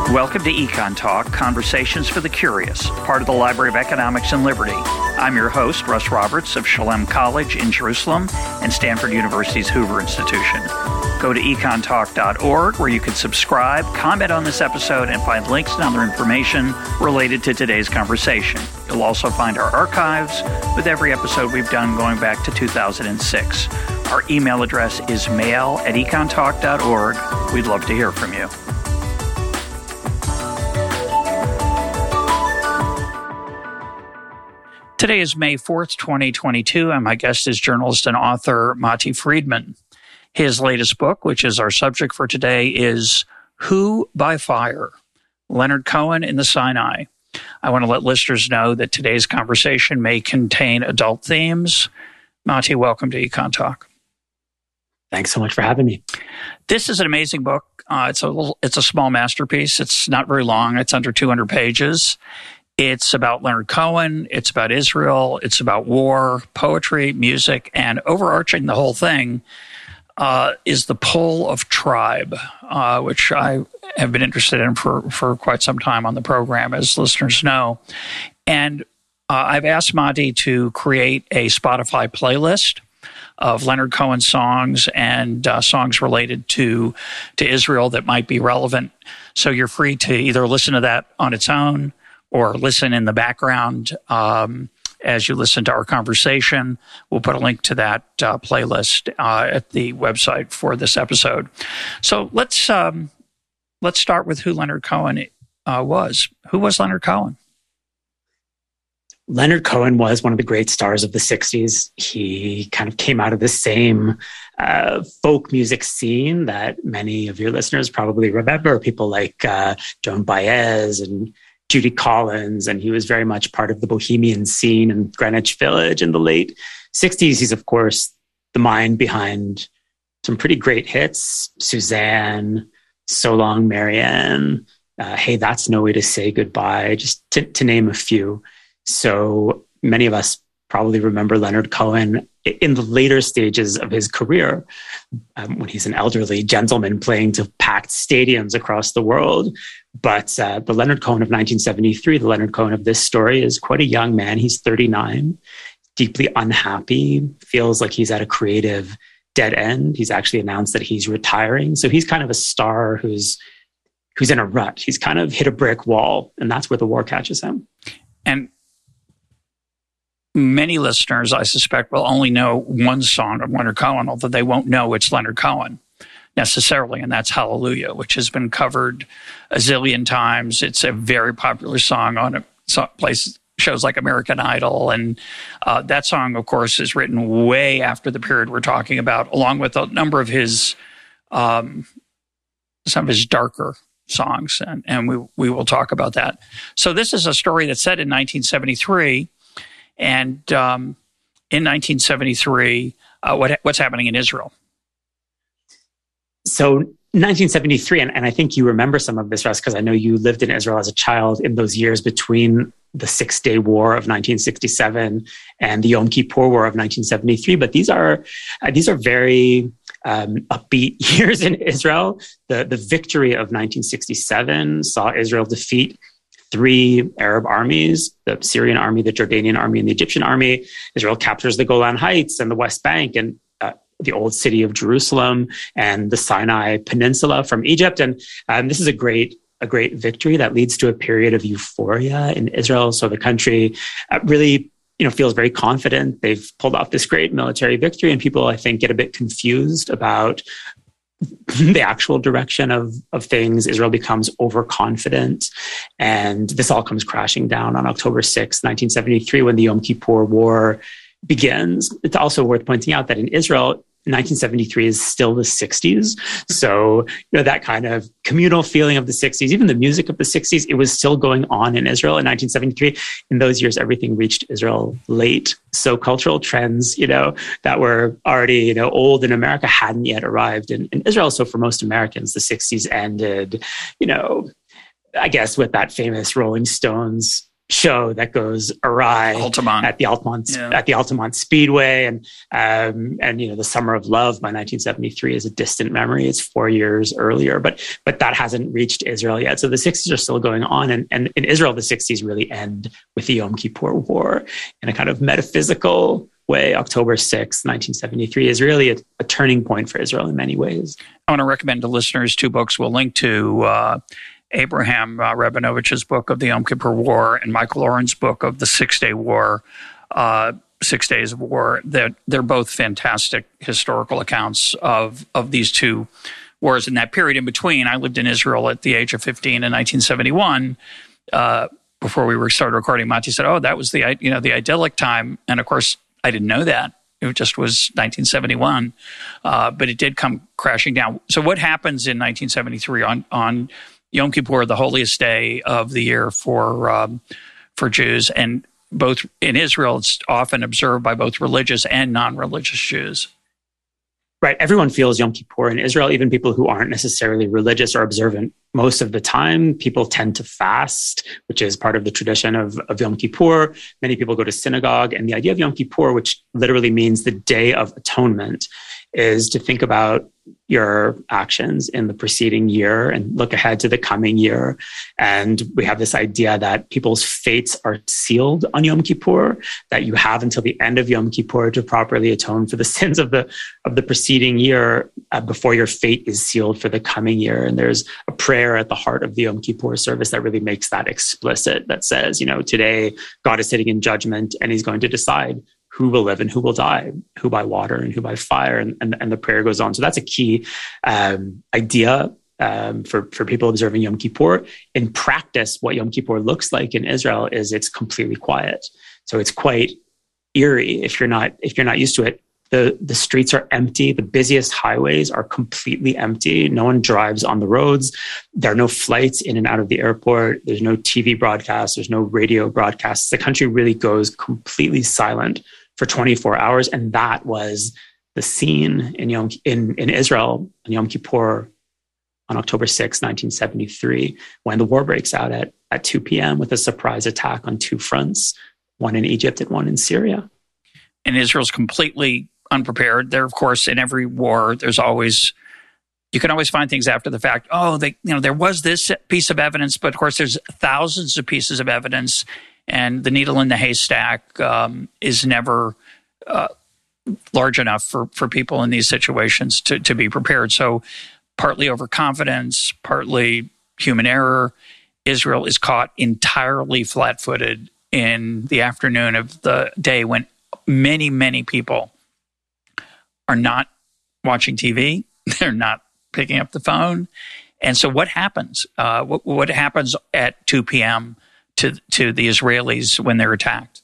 Welcome to Econ Talk, Conversations for the Curious, part of the Library of Economics and Liberty. I'm your host, Russ Roberts of Shalem College in Jerusalem and Stanford University's Hoover Institution. Go to econtalk.org where you can subscribe, comment on this episode, and find links and other information related to today's conversation. You'll also find our archives with every episode we've done going back to 2006. Our email address is mail@econtalk.org. We'd love to hear from you. Today is May 4th, 2022, and my guest is journalist and author Mati Friedman. His latest book, which is our subject for today, is Who by Fire? Leonard Cohen in the Sinai. I want to let listeners know that today's conversation may contain adult themes. Mati, welcome to Econ Talk. Thanks so much for having me. This is an amazing book. It's a small masterpiece. It's not very long. It's under 200 pages. It's about Leonard Cohen, it's about Israel, it's about war, poetry, music, and overarching the whole thing is the pull of tribe, which I have been interested in for quite some time on the program, as listeners know. And I've asked Mati to create a Spotify playlist of Leonard Cohen songs and songs related to Israel that might be relevant. So you're free to either listen to that on its own or listen in the background as you listen to our conversation. We'll put a link to that playlist at the website for this episode. So let's start with who Leonard Cohen was. Who was Leonard Cohen? Leonard Cohen was one of the great stars of the 60s. He kind of came out of the same folk music scene that many of your listeners probably remember, people like Joan Baez and Judy Collins, and he was very much part of the bohemian scene in Greenwich Village in the late 60s. He's, of course, the mind behind some pretty great hits, Suzanne, So Long, Marianne, Hey, That's No Way to Say Goodbye, just to name a few. So many of us probably remember Leonard Cohen in the later stages of his career, when he's an elderly gentleman playing to packed stadiums across the world. But the Leonard Cohen of 1973, the Leonard Cohen of this story, is quite a young man. He's 39, deeply unhappy, feels like he's at a creative dead end. He's actually announced that he's retiring. So he's kind of a star who's in a rut. He's kind of hit a brick wall, and that's where the war catches him. And many listeners, I suspect, will only know one song of Leonard Cohen, although they won't know it's Leonard Cohen necessarily, and that's Hallelujah, which has been covered a zillion times. It's a very popular song on shows like American Idol, and that song, of course, is written way after the period we're talking about, along with a number of his some of his darker songs, and we will talk about that. So this is a story that's set in 1973. And in 1973, what's happening in Israel? So 1973, and I think you remember some of this, Russ, because I know you lived in Israel as a child in those years between the Six-Day War of 1967 and the Yom Kippur War of 1973. But these are very upbeat years in Israel. The victory of 1967 saw Israel defeat 3 Arab armies, the Syrian army, the Jordanian army, and the Egyptian army. Israel captures the Golan Heights and the West Bank and the old city of Jerusalem and the Sinai Peninsula from Egypt. And this is a great victory that leads to a period of euphoria in Israel. So the country really feels very confident. They've pulled off this great military victory, and people, I think, get a bit confused about the actual direction of things. Israel becomes overconfident, and this all comes crashing down on October 6th, 1973, when the Yom Kippur War begins. It's also worth pointing out that in Israel, 1973 is still the 60s. So, that kind of communal feeling of the 60s, even the music of the 60s, it was still going on in Israel in 1973. In those years, everything reached Israel late. So cultural trends, that were already, old in America hadn't yet arrived in Israel. So for most Americans, the 60s ended, I guess with that famous Rolling Stones show that goes awry Altamont. at the Altamont Speedway, and the Summer of Love by 1973 is a distant memory. It's 4 years earlier, but that hasn't reached Israel yet. So the 60s are still going on, and in Israel, the 60s really end with the Yom Kippur War in a kind of metaphysical way. October 6th, 1973 is really a turning point for Israel in many ways. I want to recommend to listeners two books. We'll link to Abraham Rabinovich's book of the Yom Kippur War and Michael Oren's book of the 6 Day War, 6 Days of War. They're both fantastic historical accounts of these two wars in that period in between. I lived in Israel at the age of 15 in 1971. Before we started recording, Mati said, "Oh, that was the idyllic time," and of course, I didn't know that. It just was 1971, but it did come crashing down. So, what happens in 1973 on Yom Kippur, the holiest day of the year for Jews, and both in Israel, it's often observed by both religious and non-religious Jews. Right. Everyone feels Yom Kippur in Israel, even people who aren't necessarily religious or observant most of the time. People tend to fast, which is part of the tradition of Yom Kippur. Many people go to synagogue. And the idea of Yom Kippur, which literally means the Day of Atonement, is to think about your actions in the preceding year and look ahead to the coming year. And we have this idea that people's fates are sealed on Yom Kippur, that you have until the end of Yom Kippur to properly atone for the sins of the preceding year before your fate is sealed for the coming year. And there's a prayer at the heart of the Yom Kippur service that really makes that explicit, that says, today God is sitting in judgment and he's going to decide who will live and who will die, who by water and who by fire. And the prayer goes on. So that's a key idea for people observing Yom Kippur. In practice, what Yom Kippur looks like in Israel is it's completely quiet. So it's quite eerie if you're not used to it. The streets are empty. The busiest highways are completely empty. No one drives on the roads. There are no flights in and out of the airport. There's no TV broadcasts. There's no radio broadcasts. The country really goes completely silent for 24 hours. And that was the scene in Israel on Yom Kippur on October 6, 1973, when the war breaks out at 2 p.m. with a surprise attack on two fronts, one in Egypt and one in Syria. And Israel's completely unprepared. There, of course, in every war, you can always find things after the fact. Oh, there was this piece of evidence, but of course, there's thousands of pieces of evidence, and the needle in the haystack is never large enough for people in these situations to be prepared. So, partly overconfidence, partly human error. Israel is caught entirely flat-footed in the afternoon of the day when many, many people are not watching TV. They're not picking up the phone. And so what happens? What happens at 2 p.m. to the Israelis when they're attacked?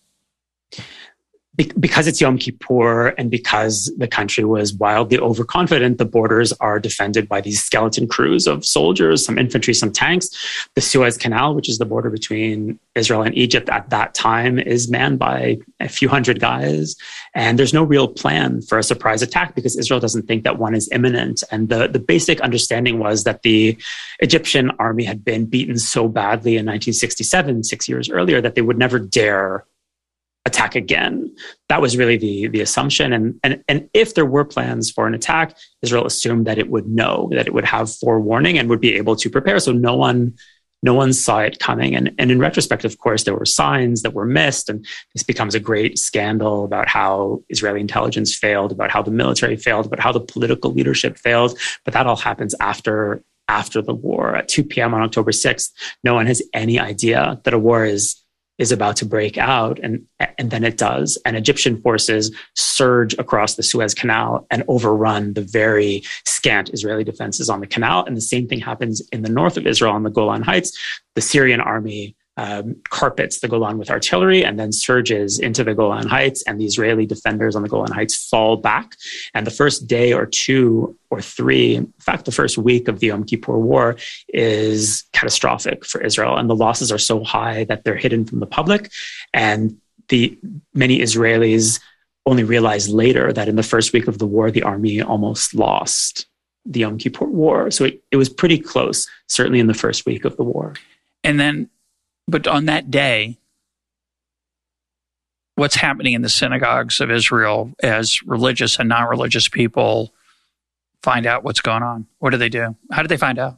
Because it's Yom Kippur and because the country was wildly overconfident, the borders are defended by these skeleton crews of soldiers, some infantry, some tanks. The Suez Canal, which is the border between Israel and Egypt at that time, is manned by a few hundred guys. And there's no real plan for a surprise attack because Israel doesn't think that one is imminent. And the basic understanding was that the Egyptian army had been beaten so badly in 1967, 6 years earlier, that they would never dare attack again. That was really the assumption. And if there were plans for an attack, Israel assumed that it would know, that it would have forewarning and would be able to prepare. So no one saw it coming. And in retrospect, of course, there were signs that were missed. And this becomes a great scandal about how Israeli intelligence failed, about how the military failed, about how the political leadership failed. But that all happens after the war. At 2 p.m. on October 6th, no one has any idea that a war is about to break out, and then it does. And Egyptian forces surge across the Suez Canal and overrun the very scant Israeli defenses on the canal. And the same thing happens in the north of Israel on the Golan Heights. The Syrian army carpets the Golan with artillery and then surges into the Golan Heights, and the Israeli defenders on the Golan Heights fall back. And the first day or two or three, in fact, the first week of the Yom Kippur War is catastrophic for Israel. And the losses are so high that they're hidden from the public. And many Israelis only realize later that in the first week of the war, the army almost lost the Yom Kippur War. So it was pretty close, certainly in the first week of the war. And then, but on that day, what's happening in the synagogues of Israel as religious and non-religious people find out what's going on? What do they do? How did they find out?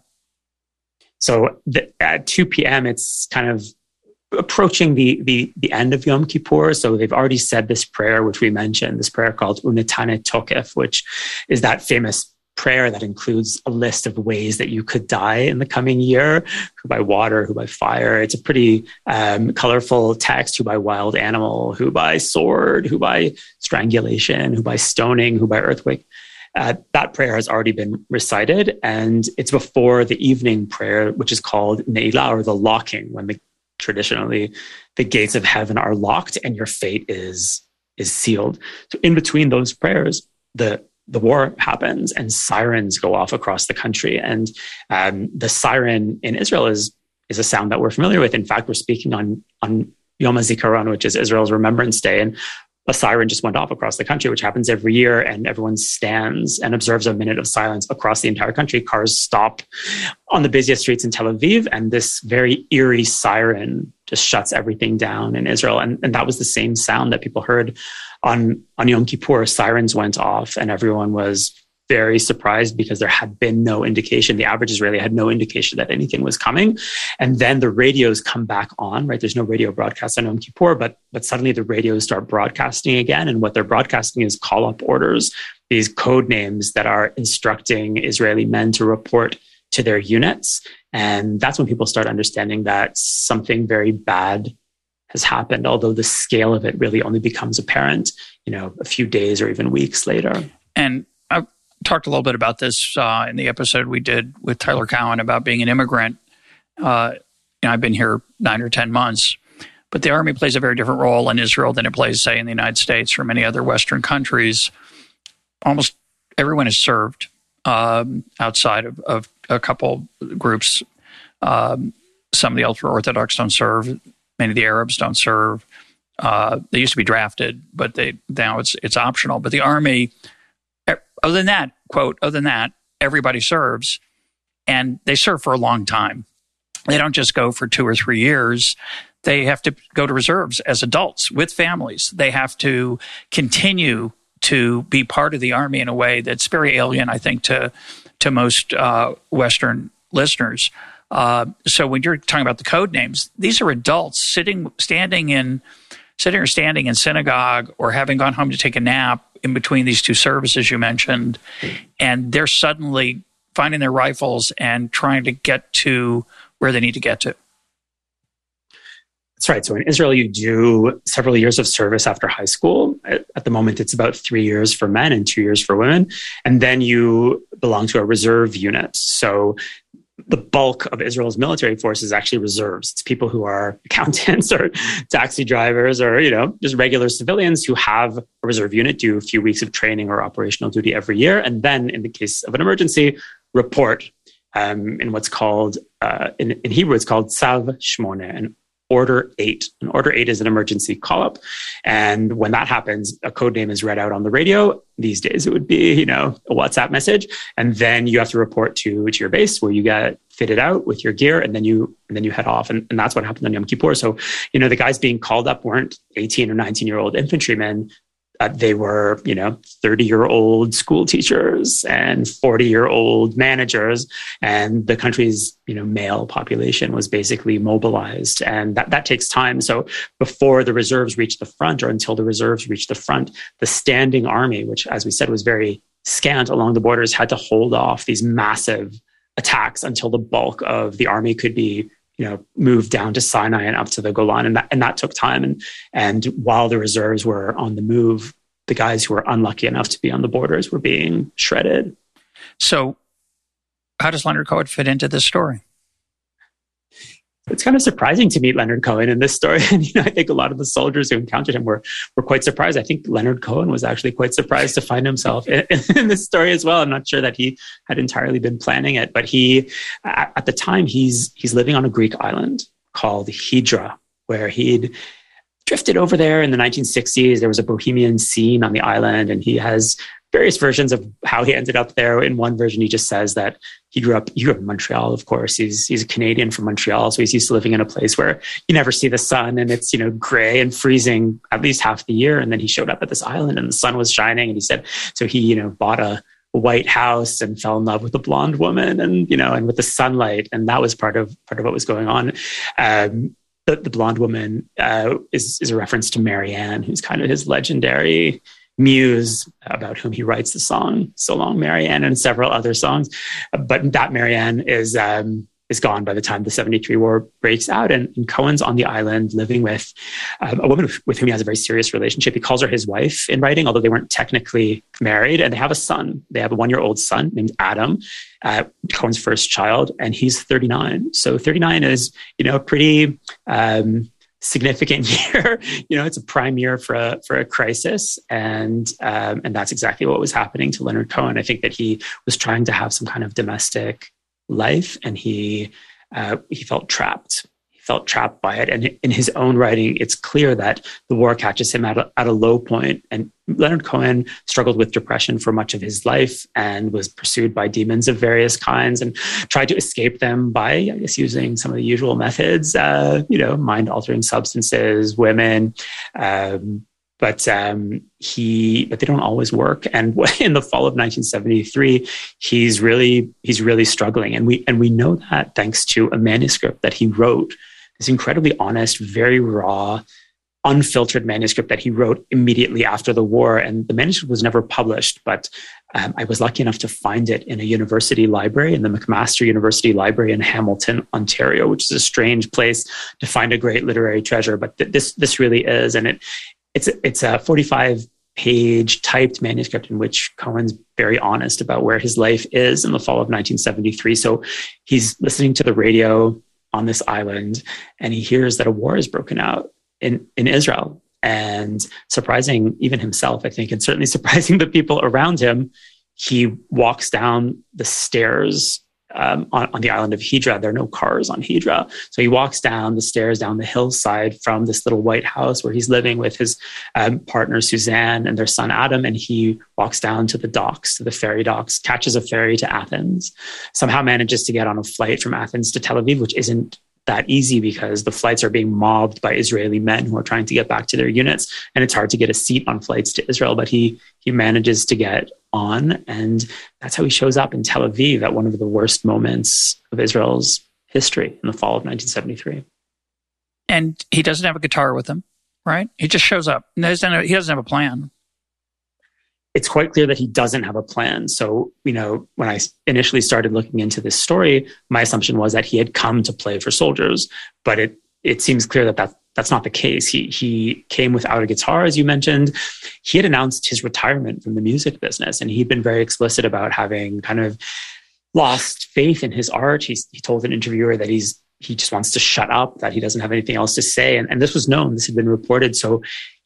So at 2 p.m., it's kind of approaching the end of Yom Kippur. So they've already said this prayer, which we mentioned, this prayer called Unetane Tokef, which is that famous prayer that includes a list of ways that you could die in the coming year, who by water, who by fire. It's a pretty colorful text, who by wild animal, who by sword, who by strangulation, who by stoning, who by earthquake. That prayer has already been recited, and it's before the evening prayer, which is called Ne'ilah, or the locking, when traditionally the gates of heaven are locked and your fate is sealed. So in between those prayers, the war happens and sirens go off across the country. And the siren in Israel is a sound that we're familiar with. In fact, we're speaking on Yom HaZikaron, which is Israel's Remembrance Day. And a siren just went off across the country, which happens every year. And everyone stands and observes a minute of silence across the entire country. Cars stop on the busiest streets in Tel Aviv. And this very eerie siren just shuts everything down in Israel. And that was the same sound that people heard on Yom Kippur. Sirens went off and everyone was very surprised because there had been no indication. The average Israeli had no indication that anything was coming. And then the radios come back on, right? There's no radio broadcast on Yom Kippur, but suddenly the radios start broadcasting again. And what they're broadcasting is call-up orders, these code names that are instructing Israeli men to report to their units. And that's when people start understanding that something very bad has happened, although the scale of it really only becomes apparent, a few days or even weeks later. And I talked a little bit about this in the episode we did with Tyler Cowen about being an immigrant. I've been here 9 or 10 months, but the Army plays a very different role in Israel than it plays, say, in the United States or many other Western countries. Almost everyone is served outside of a couple groups. Some of the ultra-Orthodox don't serve. Many of the Arabs don't serve. They used to be drafted, but now it's optional. But the Army, other than that, everybody serves, and they serve for a long time. They don't just go for 2 or 3 years. They have to go to reserves as adults with families. They have to continue to be part of the Army in a way that's very alien, I think, to most Western listeners. So when you're talking about the code names, these are adults sitting or standing in synagogue or having gone home to take a nap in between these two services you mentioned, and they're suddenly finding their rifles and trying to get to where they need to get to. That's right. So in Israel, you do several years of service after high school. At the moment, it's about 3 years for men and 2 years for women. And then you belong to a reserve unit. So the bulk of Israel's military force is actually reserves. It's people who are accountants or taxi drivers or, just regular civilians who have a reserve unit, do a few weeks of training or operational duty every year. And then in the case of an emergency, report in what's called, in Hebrew, it's called Tzav Shmone, and Order 8. An Order 8 is an emergency call-up. And when that happens, a code name is read out on the radio. These days, it would be, a WhatsApp message. And then you have to report to your base where you get fitted out with your gear, and then you head off. And that's what happened on Yom Kippur. So, the guys being called up weren't 18 or 19-year-old infantrymen. They were, 30-year-old school teachers and 40-year-old managers, and the country's, male population was basically mobilized, and that takes time. So before the reserves reach the front, or until the reserves reach the front, the standing army, which, as we said, was very scant along the borders, had to hold off these massive attacks until the bulk of the army could be moved down to Sinai and up to the Golan. And that took time. And while the reserves were on the move, the guys who were unlucky enough to be on the borders were being shredded. So how does Leonard Cohen fit into this story? It's kind of surprising to meet Leonard Cohen in this story. And, I think a lot of the soldiers who encountered him were quite surprised. I think Leonard Cohen was actually quite surprised to find himself in this story as well. I'm not sure that he had entirely been planning it, but he, at the time, he's living on a Greek island called Hydra, where he'd drifted over there in the 1960s. There was a bohemian scene on the island, and he has various versions of how he ended up there. In one version, he just says that he grew up in Montreal, of course. He's a Canadian from Montreal, so he's used to living in a place where you never see the sun and it's, gray and freezing at least half the year. And then he showed up at this island and the sun was shining. And he said, so he, bought a white house and fell in love with a blonde woman and with the sunlight. And that was part of what was going on. The blonde woman is a reference to Marianne, who's kind of his legendary muse about whom he writes the song "So Long, Marianne" and several other songs. But that Marianne is gone by the time the 73 war breaks out. And Cohen's on the island living with a woman with whom he has a very serious relationship. He calls her his wife in writing, although they weren't technically married. And they have a son. They have a 1-year-old son named Adam, Cohen's first child, and he's 39. So 39 is, a pretty significant year. It's a prime year for a crisis. And that's exactly what was happening to Leonard Cohen. I think that he was trying to have some kind of domestic life, and he felt trapped. He felt trapped by it. And in his own writing, it's clear that the war catches him at a low point. And Leonard Cohen struggled with depression for much of his life and was pursued by demons of various kinds and tried to escape them by, I guess, using some of the usual methods, mind-altering substances, women, but they don't always work. And in the fall of 1973, he's really struggling. And we know that thanks to a manuscript that he wrote, this incredibly honest, very raw, unfiltered manuscript that he wrote immediately after the war. And the manuscript was never published, but I was lucky enough to find it in a university library, in the McMaster University Library in Hamilton, Ontario, which is a strange place to find a great literary treasure. But this really is. And it's a 45-page typed manuscript in which Cohen's very honest about where his life is in the fall of 1973. So he's listening to the radio on this island, and he hears that a war has broken out in Israel. And surprising even himself, I think, and certainly surprising the people around him, he walks down the stairs on the island of Hydra. There are no cars on Hydra. So he walks down the stairs, down the hillside from this little white house where he's living with his partner, Suzanne, and their son, Adam. And he walks down to the docks, to the ferry docks, catches a ferry to Athens, somehow manages to get on a flight from Athens to Tel Aviv, which isn't that easy because the flights are being mobbed by Israeli men who are trying to get back to their units. And it's hard to get a seat on flights to Israel, but he manages to get on. And that's how he shows up in Tel Aviv at one of the worst moments of Israel's history in the fall of 1973. And he doesn't have a guitar with him, right? He just shows up. He doesn't have a plan. It's quite clear that he doesn't have a plan. So, when I initially started looking into this story, my assumption was that he had come to play for soldiers, but it seems clear that that's not the case. He came without a guitar, as you mentioned. He had announced his retirement from the music business, and he'd been very explicit about having kind of lost faith in his art. He told an interviewer that he just wants to shut up, that he doesn't have anything else to say. And this was known, this had been reported. So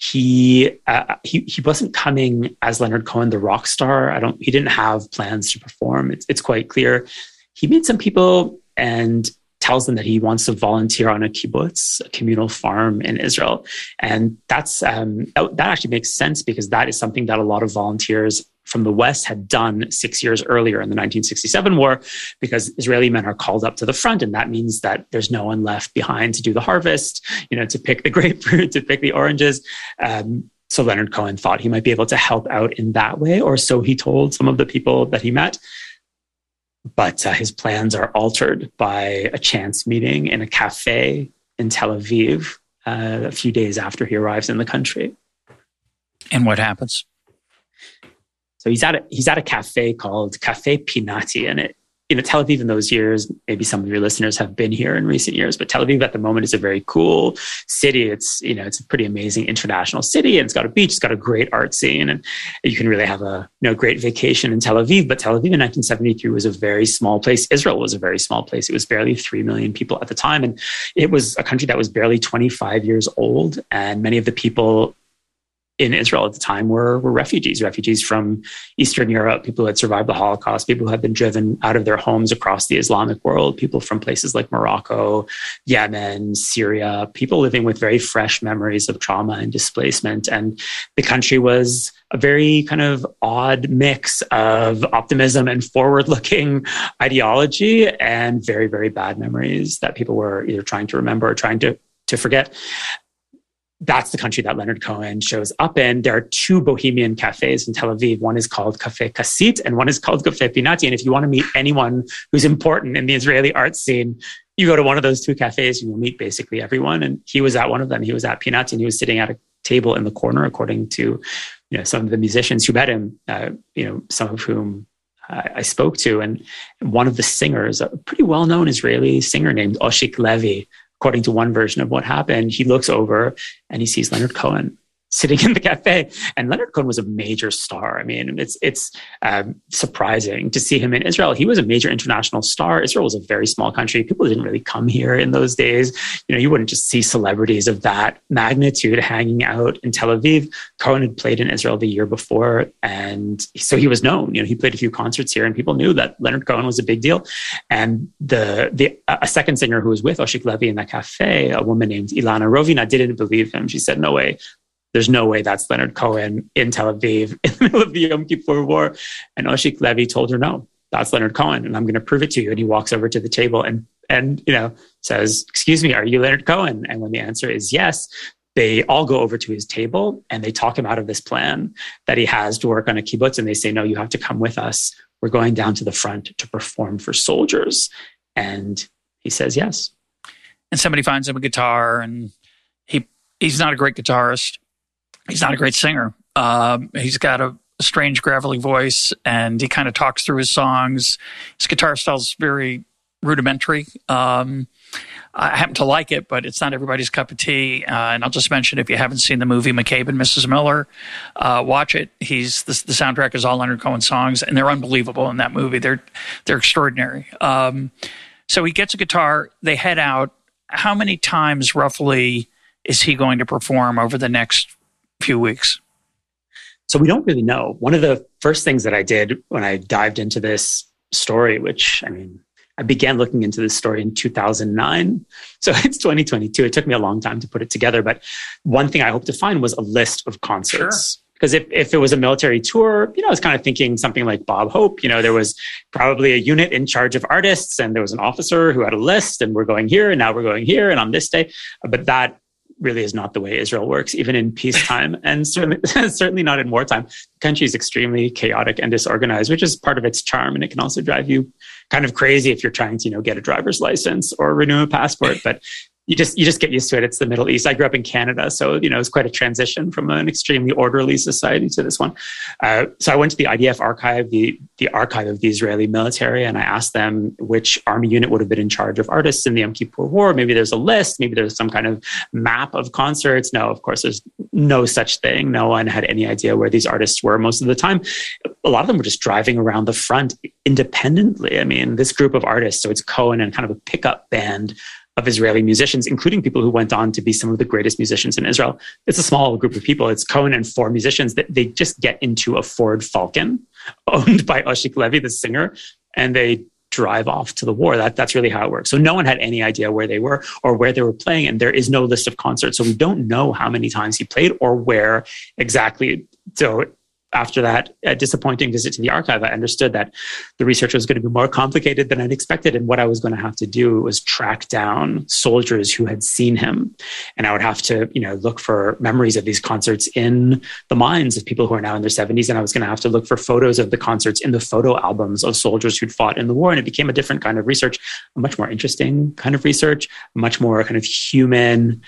he wasn't coming as Leonard Cohen, the rock star. He didn't have plans to perform. It's quite clear. He meets some people and tells them that he wants to volunteer on a kibbutz, a communal farm in Israel. And that actually makes sense because that is something that a lot of volunteers from the West had done 6 years earlier in the 1967 war, because Israeli men are called up to the front. And that means that there's no one left behind to do the harvest, to pick the grapefruit, to pick the oranges. So Leonard Cohen thought he might be able to help out in that way, or so he told some of the people that he met. But his plans are altered by a chance meeting in a cafe in Tel Aviv a few days after he arrives in the country. And what happens? So he's at a cafe called Cafe Pinati, and Tel Aviv in those years, maybe some of your listeners have been here in recent years, but Tel Aviv at the moment is a very cool city. It's a pretty amazing international city, and it's got a beach, it's got a great art scene, and you can really have a great vacation in Tel Aviv. But Tel Aviv in 1973 was a very small place. Israel was a very small place. It was barely 3 million people at the time, and it was a country that was barely 25 years old, and many of the people in Israel at the time were refugees from Eastern Europe, people who had survived the Holocaust, people who had been driven out of their homes across the Islamic world, people from places like Morocco, Yemen, Syria, people living with very fresh memories of trauma and displacement. And the country was a very kind of odd mix of optimism and forward-looking ideology and very, very bad memories that people were either trying to remember or trying to forget. That's the country that Leonard Cohen shows up in. There are two bohemian cafes in Tel Aviv. One is called Cafe Kasit and one is called Cafe Pinati. And if you want to meet anyone who's important in the Israeli art scene, you go to one of those two cafes, you will meet basically everyone. And he was at one of them. He was at Pinati and he was sitting at a table in the corner, according to some of the musicians who met him, some of whom I spoke to. And one of the singers, a pretty well-known Israeli singer named Oshik Levi, according to one version of what happened, he looks over and he sees Leonard Cohen sitting in the cafe. And Leonard Cohen was a major star. I mean, it's surprising to see him in Israel. He was a major international star. Israel was a very small country. People didn't really come here in those days. You wouldn't just see celebrities of that magnitude hanging out in Tel Aviv. Cohen had played in Israel the year before. And so he was known. He played a few concerts here and people knew that Leonard Cohen was a big deal. And a second singer who was with Oshik Levi in that cafe, a woman named Ilana Rovina, didn't believe him. She said, "No way. There's no way that's Leonard Cohen in Tel Aviv in the middle of the Yom Kippur War." And Oshik Levi told her, "No, that's Leonard Cohen, and I'm going to prove it to you." And he walks over to the table and says, "Excuse me, are you Leonard Cohen?" And when the answer is yes, they all go over to his table and they talk him out of this plan that he has to work on a kibbutz. And they say, "No, you have to come with us. We're going down to the front to perform for soldiers." And he says yes. And somebody finds him a guitar, and he's not a great guitarist. He's not a great singer. He's got a strange, gravelly voice, and he kind of talks through his songs. His guitar style's very rudimentary. I happen to like it, but it's not everybody's cup of tea. And I'll just mention, if you haven't seen the movie McCabe and Mrs. Miller, watch it. The soundtrack is all Leonard Cohen songs, and they're unbelievable in that movie. They're extraordinary. So he gets a guitar. They head out. How many times roughly is he going to perform over the next few weeks? So we don't really know. One of the first things that I did when I dived into this story, which, I began looking into this story in 2009. So it's 2022. It took me a long time to put it together. But one thing I hoped to find was a list of concerts. Sure. Because if it was a military tour, I was kind of thinking something like Bob Hope. There was probably a unit in charge of artists, and there was an officer who had a list, and we're going here, and now we're going here, and on this day. But that really is not the way Israel works, even in peacetime, and certainly not in wartime. The country is extremely chaotic and disorganized, which is part of its charm, and it can also drive you kind of crazy if you're trying to, get a driver's license or renew a passport. But you just get used to it. It's the Middle East. I grew up in Canada, so it's quite a transition from an extremely orderly society to this one. So I went to the IDF archive, the archive of the Israeli military, and I asked them which army unit would have been in charge of artists in the Yom Kippur War. Maybe there's a list. Maybe there's some kind of map of concerts. No, of course, there's no such thing. No one had any idea where these artists were most of the time. A lot of them were just driving around the front independently. This group of artists, so it's Cohen and kind of a pickup band of Israeli musicians, including people who went on to be some of the greatest musicians in Israel. It's a small group of people. It's Cohen and four musicians that they just get into a Ford Falcon owned by Oshik Levi, the singer, and they drive off to the war. That's really how it works. So no one had any idea where they were or where they were playing, and there is no list of concerts. So we don't know how many times he played or where exactly. So after that disappointing visit to the archive, I understood that the research was going to be more complicated than I'd expected. And what I was going to have to do was track down soldiers who had seen him. And I would have to, look for memories of these concerts in the minds of people who are now in their 70s. And I was going to have to look for photos of the concerts in the photo albums of soldiers who'd fought in the war. And it became a different kind of research, a much more interesting kind of research, a much more kind of human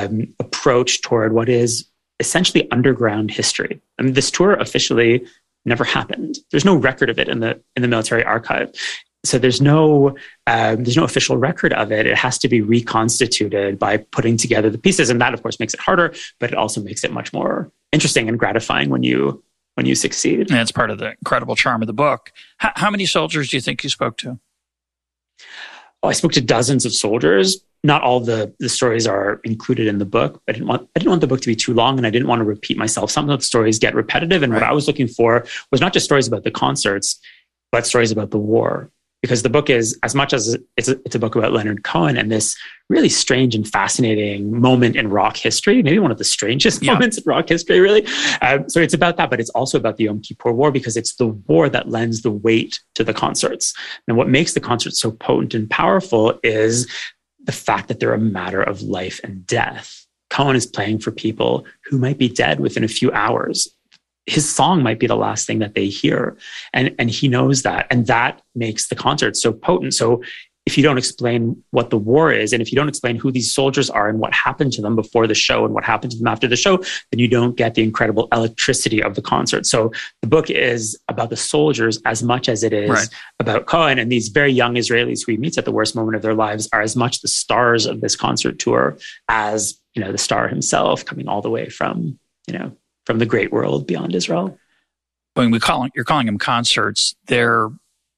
approach toward what is essentially underground history. This tour officially never happened. There's no record of it in the military archive. So there's no official record of it. It has to be reconstituted by putting together the pieces, and that, of course, makes it harder. But it also makes it much more interesting and gratifying when you succeed. And it's part of the incredible charm of the book. How many soldiers do you think you spoke to? I spoke to dozens of soldiers. Not all the stories are included in the book. I didn't want the book to be too long, and I didn't want to repeat myself. Some of the stories get repetitive, and what I was looking for was not just stories about the concerts, but stories about the war. Because the book is, as much as it's a book about Leonard Cohen and this really strange and fascinating moment in rock history, maybe one of the strangest moments in rock history, really. So it's about that, but it's also about the Yom Kippur War, because it's the war that lends the weight to the concerts. And what makes the concerts so potent and powerful is the fact that they're a matter of life and death. Cohen is playing for people who might be dead within a few hours. His song might be the last thing that they hear. And he knows that. And that makes the concert so potent. So if you don't explain what the war is, and if you don't explain who these soldiers are and what happened to them before the show and what happened to them after the show, then you don't get the incredible electricity of the concert. So the book is about the soldiers as much as it is about Cohen. And these very young Israelis who he meets at the worst moment of their lives are as much the stars of this concert tour as, the star himself, coming all the way from the great world beyond Israel. When you're calling them concerts, they're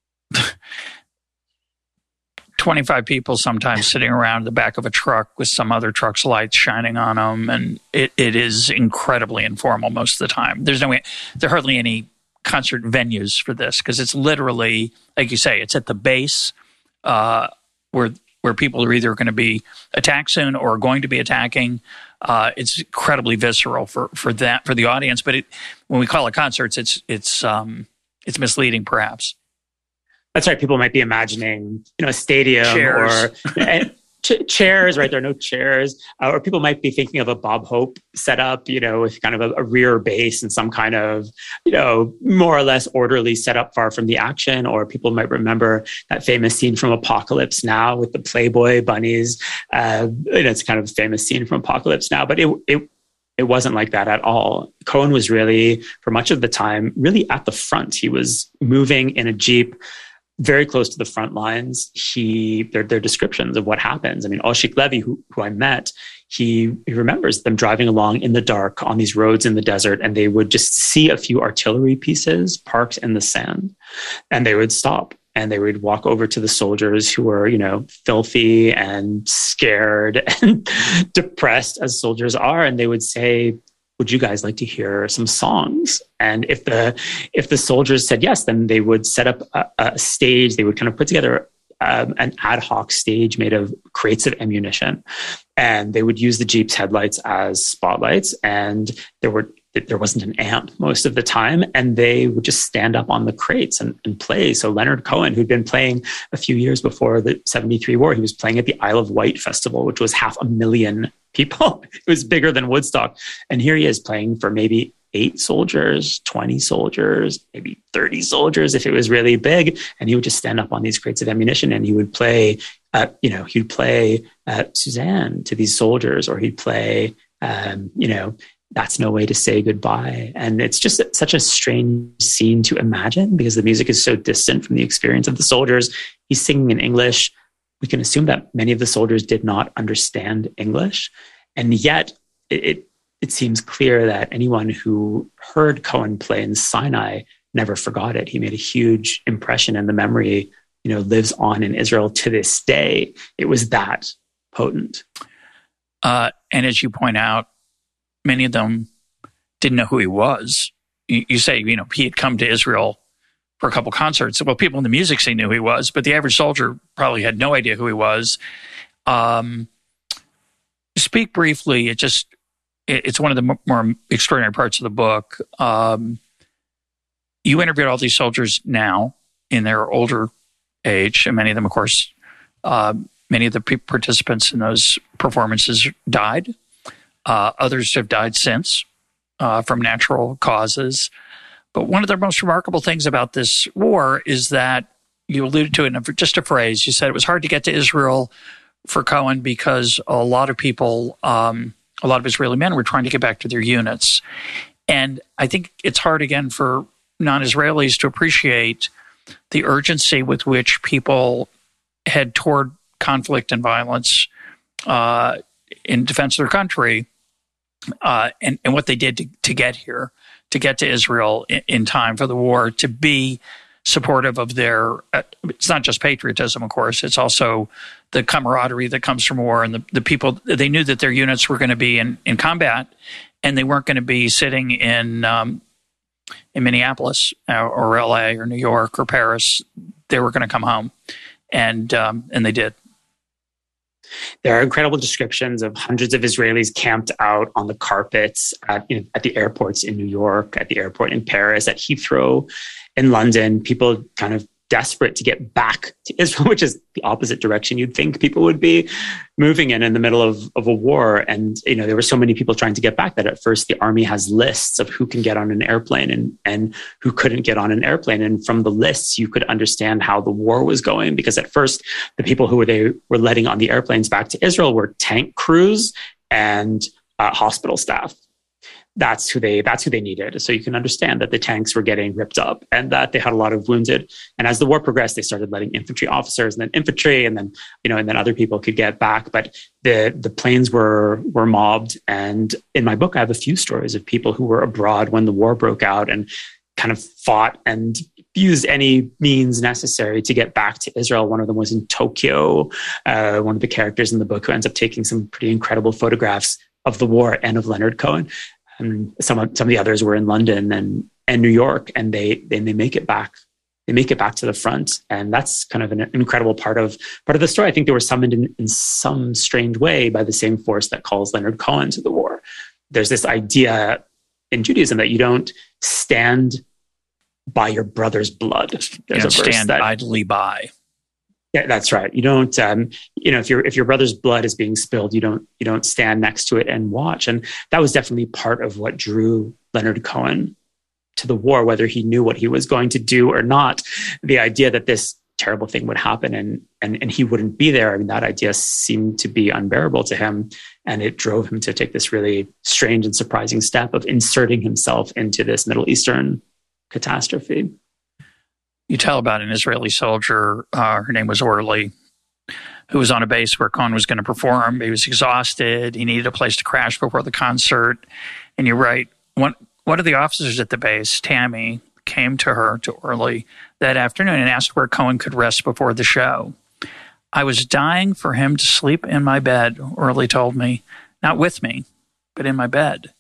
25 people sometimes sitting around the back of a truck with some other truck's lights shining on them. And it is incredibly informal most of the time. There are hardly any concert venues for this, because it's literally, like you say, it's at the base where people are either going to be attacked soon or going to be attacking. It's incredibly visceral for the audience. But when we call it concerts, it's misleading, perhaps. That's right. People might be imagining, a stadium chairs. or chairs, right? There are no chairs. Or people might be thinking of a Bob Hope setup, with kind of a rear base and some kind of, more or less orderly setup far from the action. Or people might remember that famous scene from Apocalypse Now with the Playboy bunnies. It's kind of a famous scene from Apocalypse Now, but it wasn't like that at all. Cohen was really, for much of the time, really at the front. He was moving in a Jeep very close to the front lines. Their descriptions of what happens. I mean, Oshik Levy, who I met, he remembers them driving along in the dark on these roads in the desert, and they would just see a few artillery pieces parked in the sand, and they would stop and they would walk over to the soldiers who were, filthy and scared and depressed as soldiers are, and they would say, "Would you guys like to hear some songs?" And if the soldiers said yes, then they would set up a stage. They would kind of put together an ad hoc stage made of crates of ammunition, and they would use the Jeep's headlights as spotlights. And there wasn't an amp most of the time, and they would just stand up on the crates and play. So Leonard Cohen, who'd been playing a few years before the 73 war, he was playing at the Isle of Wight festival, which was 500,000 people. It was bigger than Woodstock. And here he is playing for maybe 8 soldiers, 20 soldiers, maybe 30 soldiers if it was really big. And he would just stand up on these crates of ammunition and he would play, Suzanne to these soldiers, or he'd play, That's No Way to Say Goodbye. And it's just such a strange scene to imagine because the music is so distant from the experience of the soldiers. He's singing in English. We can assume that many of the soldiers did not understand English. And yet it seems clear that anyone who heard Cohen play in Sinai never forgot it. He made a huge impression, and the memory, lives on in Israel to this day. It was that potent. And as you point out, many of them didn't know who he was. You say, he had come to Israel for a couple concerts. Well, people in the music scene knew who he was, but the average soldier probably had no idea who he was. Speak briefly. It's one of the more extraordinary parts of the book. You interviewed all these soldiers now in their older age, and many of them, of course, many of the participants in those performances died. Others have died since from natural causes. But one of the most remarkable things about this war is that you alluded to it in just a phrase. You said it was hard to get to Israel for Cohen because a lot of people, a lot of Israeli men were trying to get back to their units. And I think it's hard, again, for non-Israelis to appreciate the urgency with which people head toward conflict and violence in defense of their country, and what they did to get here, to get to Israel in time for the war, to be supportive of their, it's not just patriotism, of course, it's also the camaraderie that comes from war, and the people, they knew that their units were going to be in combat, and they weren't going to be sitting in Minneapolis or LA or New York or Paris. They were going to come home, and they did. There are incredible descriptions of hundreds of Israelis camped out on the carpets at the airports in New York, at the airport in Paris, at Heathrow in London, people kind of desperate to get back to Israel, which is the opposite direction you'd think people would be moving in the middle of a war. And, there were so many people trying to get back that at first the army has lists of who can get on an airplane and who couldn't get on an airplane. And from the lists, you could understand how the war was going, because at first the people who they were letting on the airplanes back to Israel were tank crews and hospital staff. That's who they needed. So you can understand that the tanks were getting ripped up and that they had a lot of wounded. And as the war progressed, they started letting infantry officers and then infantry, and then, and then other people could get back. But the planes were mobbed. And in my book, I have a few stories of people who were abroad when the war broke out and kind of fought and used any means necessary to get back to Israel. One of them was in Tokyo. One of the characters in the book who ends up taking some pretty incredible photographs of the war and of Leonard Cohen. And some of the others were in London and New York, and they make it back. They make it back to the front, and that's kind of an incredible part of the story. I think they were summoned in some strange way by the same force that calls Leonard Cohen to the war. There's this idea in Judaism that you don't stand by your brother's blood. There's a verse stand idly by. Yeah, that's right. You don't, if your brother's blood is being spilled, you don't stand next to it and watch. And that was definitely part of what drew Leonard Cohen to the war, whether he knew what he was going to do or not. The idea that this terrible thing would happen and he wouldn't be there. I mean, that idea seemed to be unbearable to him, and it drove him to take this really strange and surprising step of inserting himself into this Middle Eastern catastrophe. You tell about an Israeli soldier, her name was Orly, who was on a base where Cohen was going to perform. He was exhausted. He needed a place to crash before the concert. And you write, one of the officers at the base, Tammy, came to Orly that afternoon and asked where Cohen could rest before the show. I was dying for him to sleep in my bed, Orly told me, not with me, but in my bed.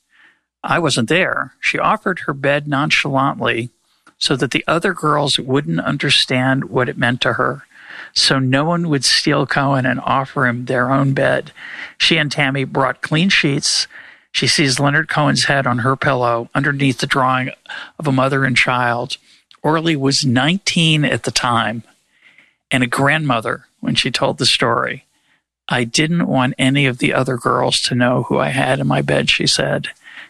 I wasn't there. She offered her bed nonchalantly, so that the other girls wouldn't understand what it meant to her, so no one would steal Cohen and offer him their own bed. She and Tammy brought clean sheets. She sees Leonard Cohen's head on her pillow underneath the drawing of a mother and child. Orly was 19 at the time and a grandmother when she told the story. I didn't want any of the other girls to know who I had in my bed, she said.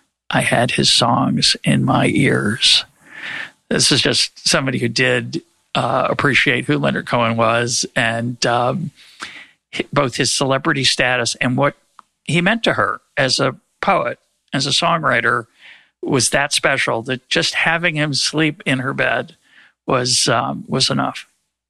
I had his songs in my ears. This is just somebody who did appreciate who Leonard Cohen was, and both his celebrity status and what he meant to her as a poet, as a songwriter, was that special that just having him sleep in her bed was enough.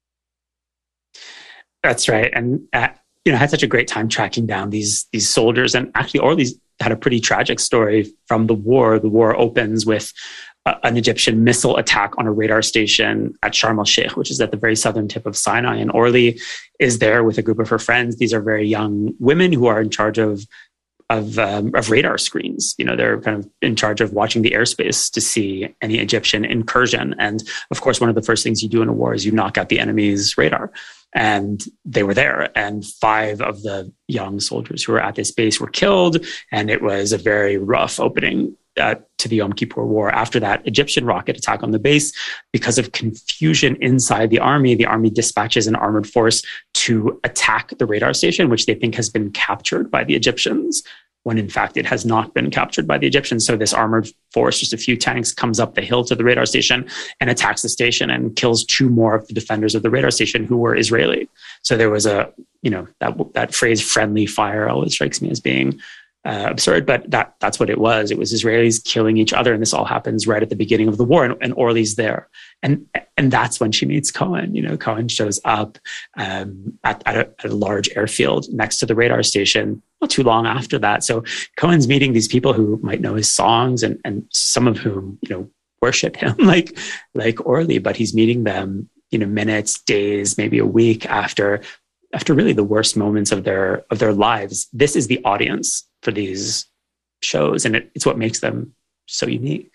That's right, and I had such a great time tracking down these soldiers, and actually Orly's had a pretty tragic story from the war. The war opens with an Egyptian missile attack on a radar station at Sharm el-Sheikh, which is at the very southern tip of Sinai. And Orly is there with a group of her friends. These are very young women who are in charge of radar screens. They're kind of in charge of watching the airspace to see any Egyptian incursion. And of course, one of the first things you do in a war is you knock out the enemy's radar. And they were there, and 5 of the young soldiers who were at this base were killed. And it was a very rough opening to the Yom Kippur War. After that Egyptian rocket attack on the base, because of confusion inside the army dispatches an armored force to attack the radar station, which they think has been captured by the Egyptians, when in fact it has not been captured by the Egyptians. So this armored force, just a few tanks, comes up the hill to the radar station and attacks the station and kills 2 more of the defenders of the radar station who were Israeli. So there was that phrase friendly fire always strikes me as being absurd, but that's what it was. It was Israelis killing each other, and this all happens right at the beginning of the war, and Orly's there. And that's when she meets Cohen. Cohen shows up at a large airfield next to the radar station not too long after that. So Cohen's meeting these people who might know his songs, and some of whom, worship him like Orly, but he's meeting them, minutes, days, maybe a week after really the worst moments of their lives. This is the audience for these shows, and it's what makes them so unique.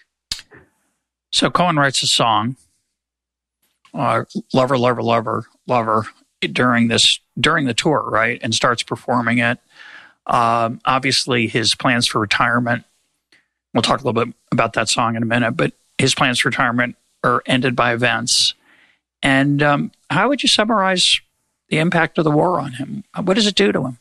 So Cohen writes a song, Lover, Lover, Lover, Lover, during the tour, right? And starts performing it. Obviously, his plans for retirement, we'll talk a little bit about that song in a minute, but his plans for retirement are ended by events. And how would you summarize the impact of the war on him? What does it do to him?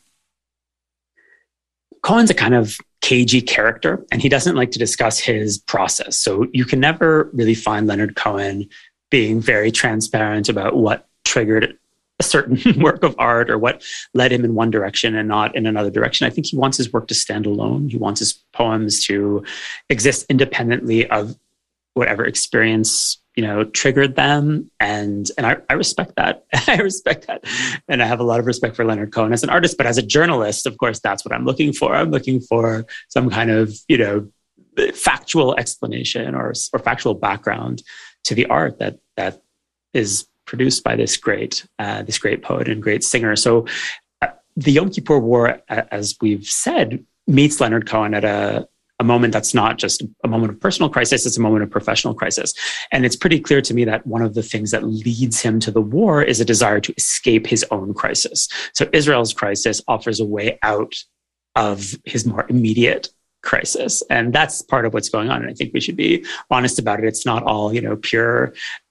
Cohen's a kind of cagey character, and he doesn't like to discuss his process. So you can never really find Leonard Cohen being very transparent about what triggered a certain work of art or what led him in one direction and not in another direction. I think he wants his work to stand alone. He wants his poems to exist independently of whatever experience triggered them, and I respect that. I respect that, and I have a lot of respect for Leonard Cohen as an artist. But as a journalist, of course, that's what I'm looking for. I'm looking for some kind of factual explanation or factual background to the art that is produced by this great poet and great singer. So the Yom Kippur War, as we've said, meets Leonard Cohen at a moment that's not just a moment of personal crisis, it's a moment of professional crisis. And it's pretty clear to me that one of the things that leads him to the war is a desire to escape his own crisis. So Israel's crisis offers a way out of his more immediate crisis. And that's part of what's going on. And I think we should be honest about it. It's not all, pure,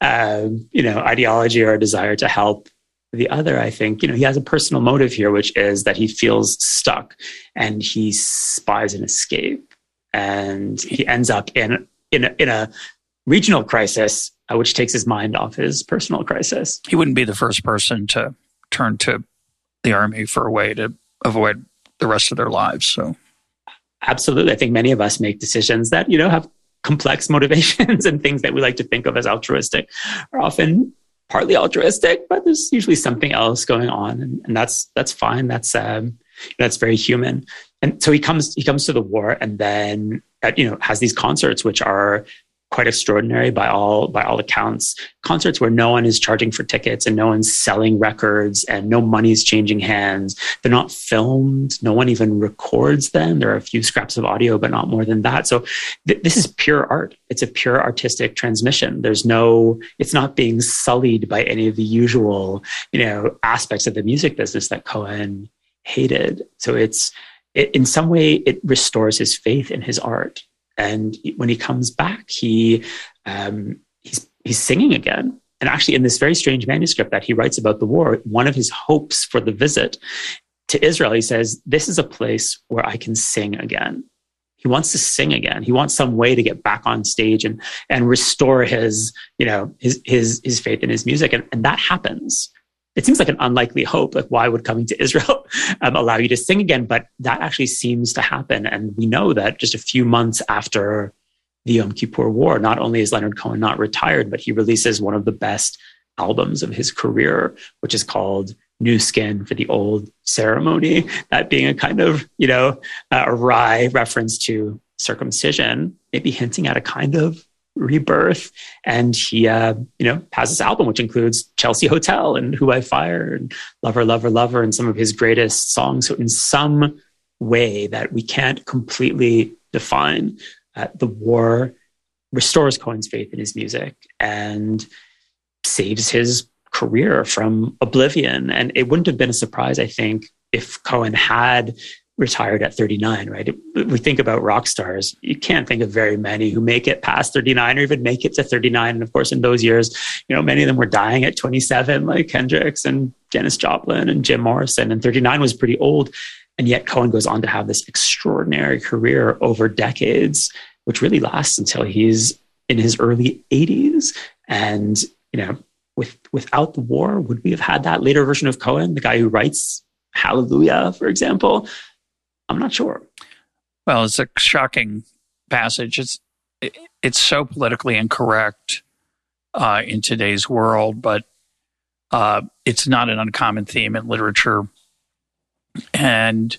ideology or a desire to help the other. I think, he has a personal motive here, which is that he feels stuck and he spies an escape. And he ends up in a regional crisis, which takes his mind off his personal crisis. He wouldn't be the first person to turn to the army for a way to avoid the rest of their lives. So, absolutely, I think many of us make decisions that have complex motivations, and things that we like to think of as altruistic are often partly altruistic, but there's usually something else going on, and that's fine. That's very human. And so he comes to the war, and then has these concerts which are quite extraordinary by all accounts. Concerts where no one is charging for tickets and no one's selling records and no money's changing hands. They're not filmed. No one even records them. There are a few scraps of audio, but not more than that. So this is pure art. It's a pure artistic transmission. It's not being sullied by any of the usual, aspects of the music business that Cohen hated. So in some way, it restores his faith in his art. And when he comes back, he's singing again. And actually, in this very strange manuscript that he writes about the war, one of his hopes for the visit to Israel, he says, "This is a place where I can sing again." He wants to sing again. He wants some way to get back on stage and restore his faith in his music. And that happens. It seems like an unlikely hope. Like, why would coming to Israel allow you to sing again? But that actually seems to happen. And we know that just a few months after the Yom Kippur War, not only is Leonard Cohen not retired, but he releases one of the best albums of his career, which is called New Skin for the Old Ceremony. That being a kind of, a wry reference to circumcision, maybe hinting at a kind of rebirth. And he has this album which includes Chelsea Hotel and Who I Fire and Lover, Lover, Lover, and some of his greatest songs. So in some way that we can't completely define, the war restores Cohen's faith in his music and saves his career from oblivion. And it wouldn't have been a surprise, I think, if Cohen had retired at 39, right? We think about rock stars. You can't think of very many who make it past 39 or even make it to 39. And of course, in those years, many of them were dying at 27, like Hendrix and Janis Joplin and Jim Morrison. And 39 was pretty old. And yet Cohen goes on to have this extraordinary career over decades, which really lasts until he's in his early 80s. And, without the war, would we have had that later version of Cohen, the guy who writes Hallelujah, for example? I'm not sure. Well, it's a shocking passage. It's so politically incorrect in today's world, but it's not an uncommon theme in literature, and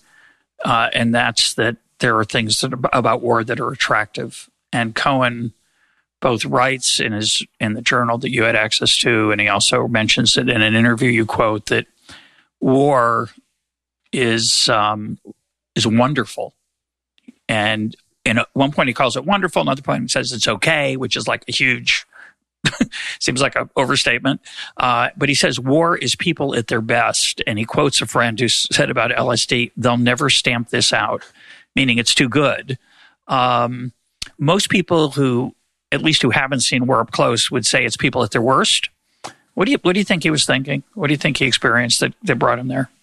that's that there are things about war that are attractive. And Cohen both writes in the journal that you had access to, and he also mentions it in an interview you quote that war is wonderful. And at one point he calls it wonderful, another point he says it's okay, which is like a huge, seems like an overstatement. But he says war is people at their best. And he quotes a friend who said about LSD, they'll never stamp this out, meaning it's too good. Most people who haven't seen war up close would say it's people at their worst. What do you think he was thinking? What do you think he experienced that brought him there?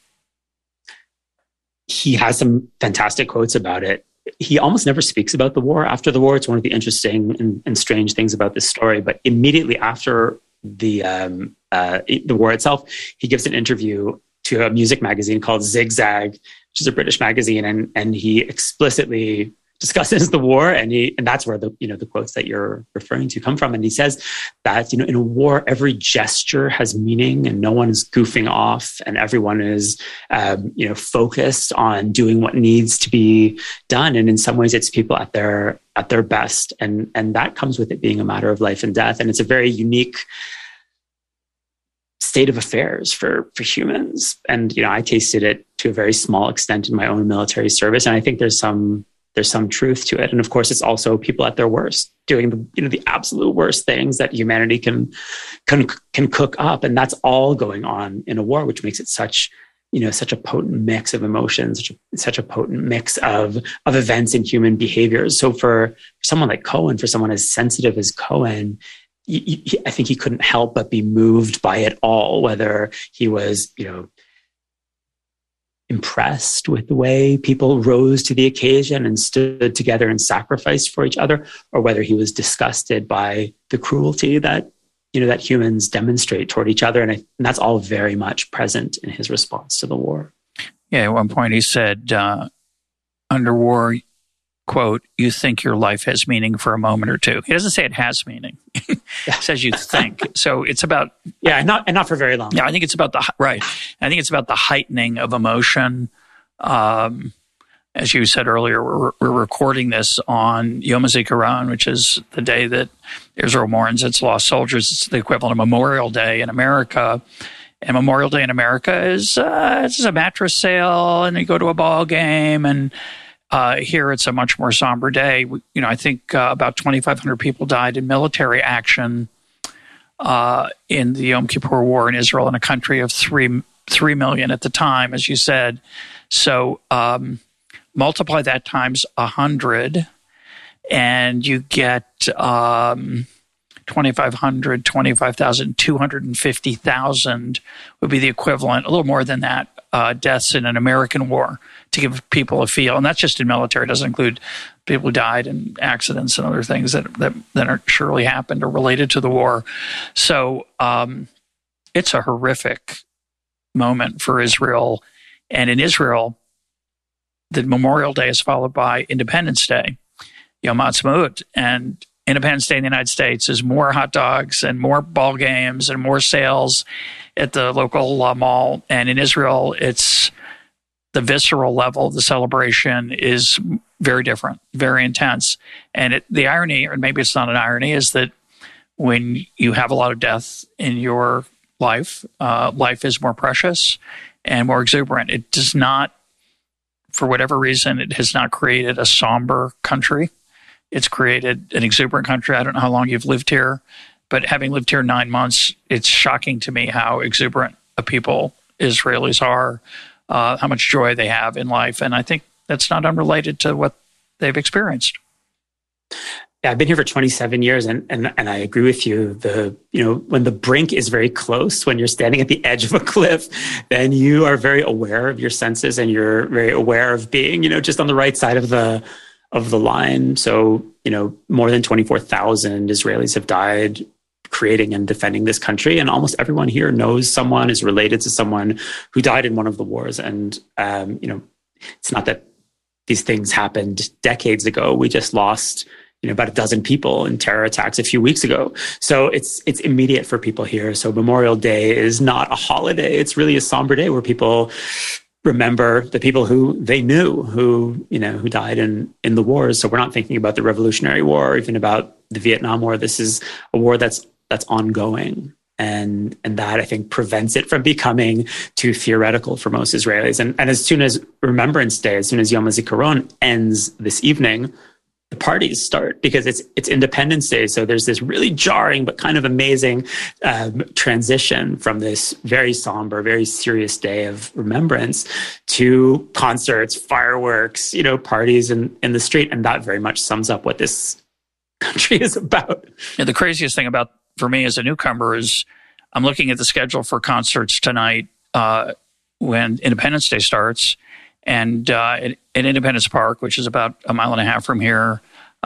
He has some fantastic quotes about it. He almost never speaks about the war after the war. It's one of the interesting and strange things about this story. But immediately after the war itself, he gives an interview to a music magazine called Zigzag, which is a British magazine, and he explicitly discusses the war, and that's where the quotes that you're referring to come from. And he says that in a war, every gesture has meaning, and no one is goofing off, and everyone is focused on doing what needs to be done. And in some ways, it's people at their best, and that comes with it being a matter of life and death. And it's a very unique state of affairs for humans. And I tasted it to a very small extent in my own military service, and I think there's some truth to it. And of course, it's also people at their worst, doing the absolute worst things that humanity can cook up. And that's all going on in a war, which makes it such a potent mix of emotions, such a potent mix of events and human behaviors. So for someone like Cohen, for someone as sensitive as Cohen, I think he couldn't help but be moved by it all, whether he was, impressed with the way people rose to the occasion and stood together and sacrificed for each other, or whether he was disgusted by the cruelty that humans demonstrate toward each other. And that's all very much present in his response to the war. Yeah, at one point he said, under war, quote, you think your life has meaning for a moment or two. He doesn't say it has meaning. He says you think. So it's about... Yeah, and not for very long. Yeah, I think it's about I think it's about the heightening of emotion. As you said earlier, we're recording this on Yom HaZikaron, which is the day that Israel mourns its lost soldiers. It's the equivalent of Memorial Day in America. And Memorial Day in America is it's a mattress sale, and you go to a ball game, and here it's a much more somber day. I think about 2,500 people died in military action in the Yom Kippur War in Israel, in a country of 3 million at the time, as you said. So multiply that times 100, and you get 2,500, 25,000, 250,000 would be the equivalent, a little more than that, deaths in an American war, to give people a feel. And that's just in military. It doesn't include people who died in accidents and other things that are surely happened or related to the war. So it's a horrific moment for Israel. And in Israel, the Memorial Day is followed by Independence Day, Yom Ha'atzmaut. And Independence Day in the United States is more hot dogs and more ball games and more sales at the local mall. And in Israel, it's the visceral level of the celebration is very different, very intense. And the irony, or maybe it's not an irony, is that when you have a lot of death in your life, life is more precious and more exuberant. It does not, for whatever reason, it has not created a somber country. It's created an exuberant country. I don't know how long you've lived here, but having lived here 9 months, it's shocking to me how exuberant a people Israelis are, how much joy they have in life. And I think that's not unrelated to what they've experienced. Yeah, I've been here for 27 years, and I agree with you. When the brink is very close, when you're standing at the edge of a cliff, then you are very aware of your senses, and you're very aware of being, just on the right side of the line. So, more than 24,000 Israelis have died creating and defending this country. And almost everyone here knows someone, is related to someone who died in one of the wars. And, it's not that these things happened decades ago. We just lost, about a dozen people in terror attacks a few weeks ago. So it's immediate for people here. So Memorial Day is not a holiday. It's really a somber day where people remember the people who they knew, who died in the wars. So we're not thinking about the Revolutionary War or even about the Vietnam War. This is a war that's ongoing. And that, I think, prevents it from becoming too theoretical for most Israelis. And as soon as Remembrance Day, as soon as Yom HaZikaron ends this evening, the parties start, because it's Independence Day. So there's this really jarring but kind of amazing transition from this very somber, very serious day of remembrance to concerts, fireworks, parties in the street. And that very much sums up what this country is about. Yeah, the craziest thing for me as a newcomer is I'm looking at the schedule for concerts tonight when Independence Day starts. And at Independence Park, which is about a mile and a half from here,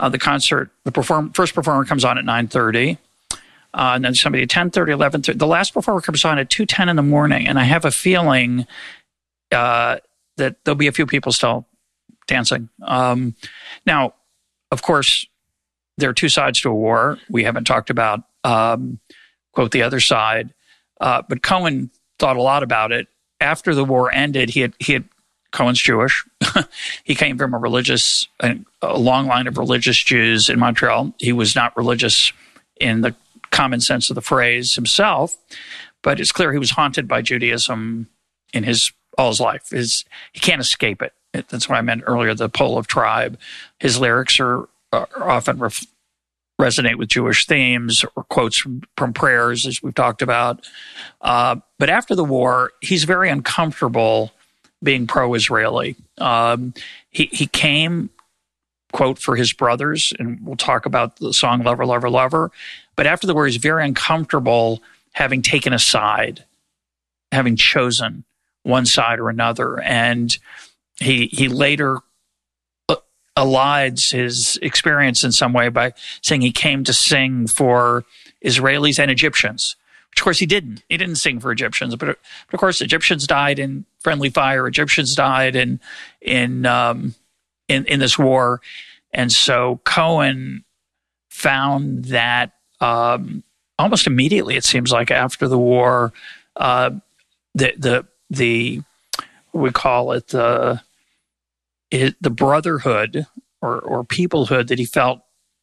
the first performer comes on at 9:30, and then somebody at 10:30, 11:30. The last performer comes on at 2:10 in the morning, and I have a feeling that there'll be a few people still dancing. Now, of course, there are two sides to a war. We haven't talked about, quote, the other side, but Cohen thought a lot about it. After the war ended, he had Cohen's Jewish. He came from a long line of religious Jews in Montreal. He was not religious in the common sense of the phrase himself, but it's clear he was haunted by Judaism in all his life. He can't escape it. That's what I meant earlier, the pull of tribe. His lyrics are often resonate with Jewish themes or quotes from prayers, as we've talked about. But after the war, he's very uncomfortable being pro-Israeli. He came, quote, for his brothers, and we'll talk about the song Lover, Lover, Lover. But after the war, he's very uncomfortable having taken a side, having chosen one side or another. And he later elides his experience in some way by saying he came to sing for Israelis and Egyptians. Of course, he didn't. He didn't sing for Egyptians, but of course, Egyptians died in friendly fire. Egyptians died in this war, and so Cohen found that almost immediately, it seems like after the war, the what we call it the brotherhood or peoplehood that he felt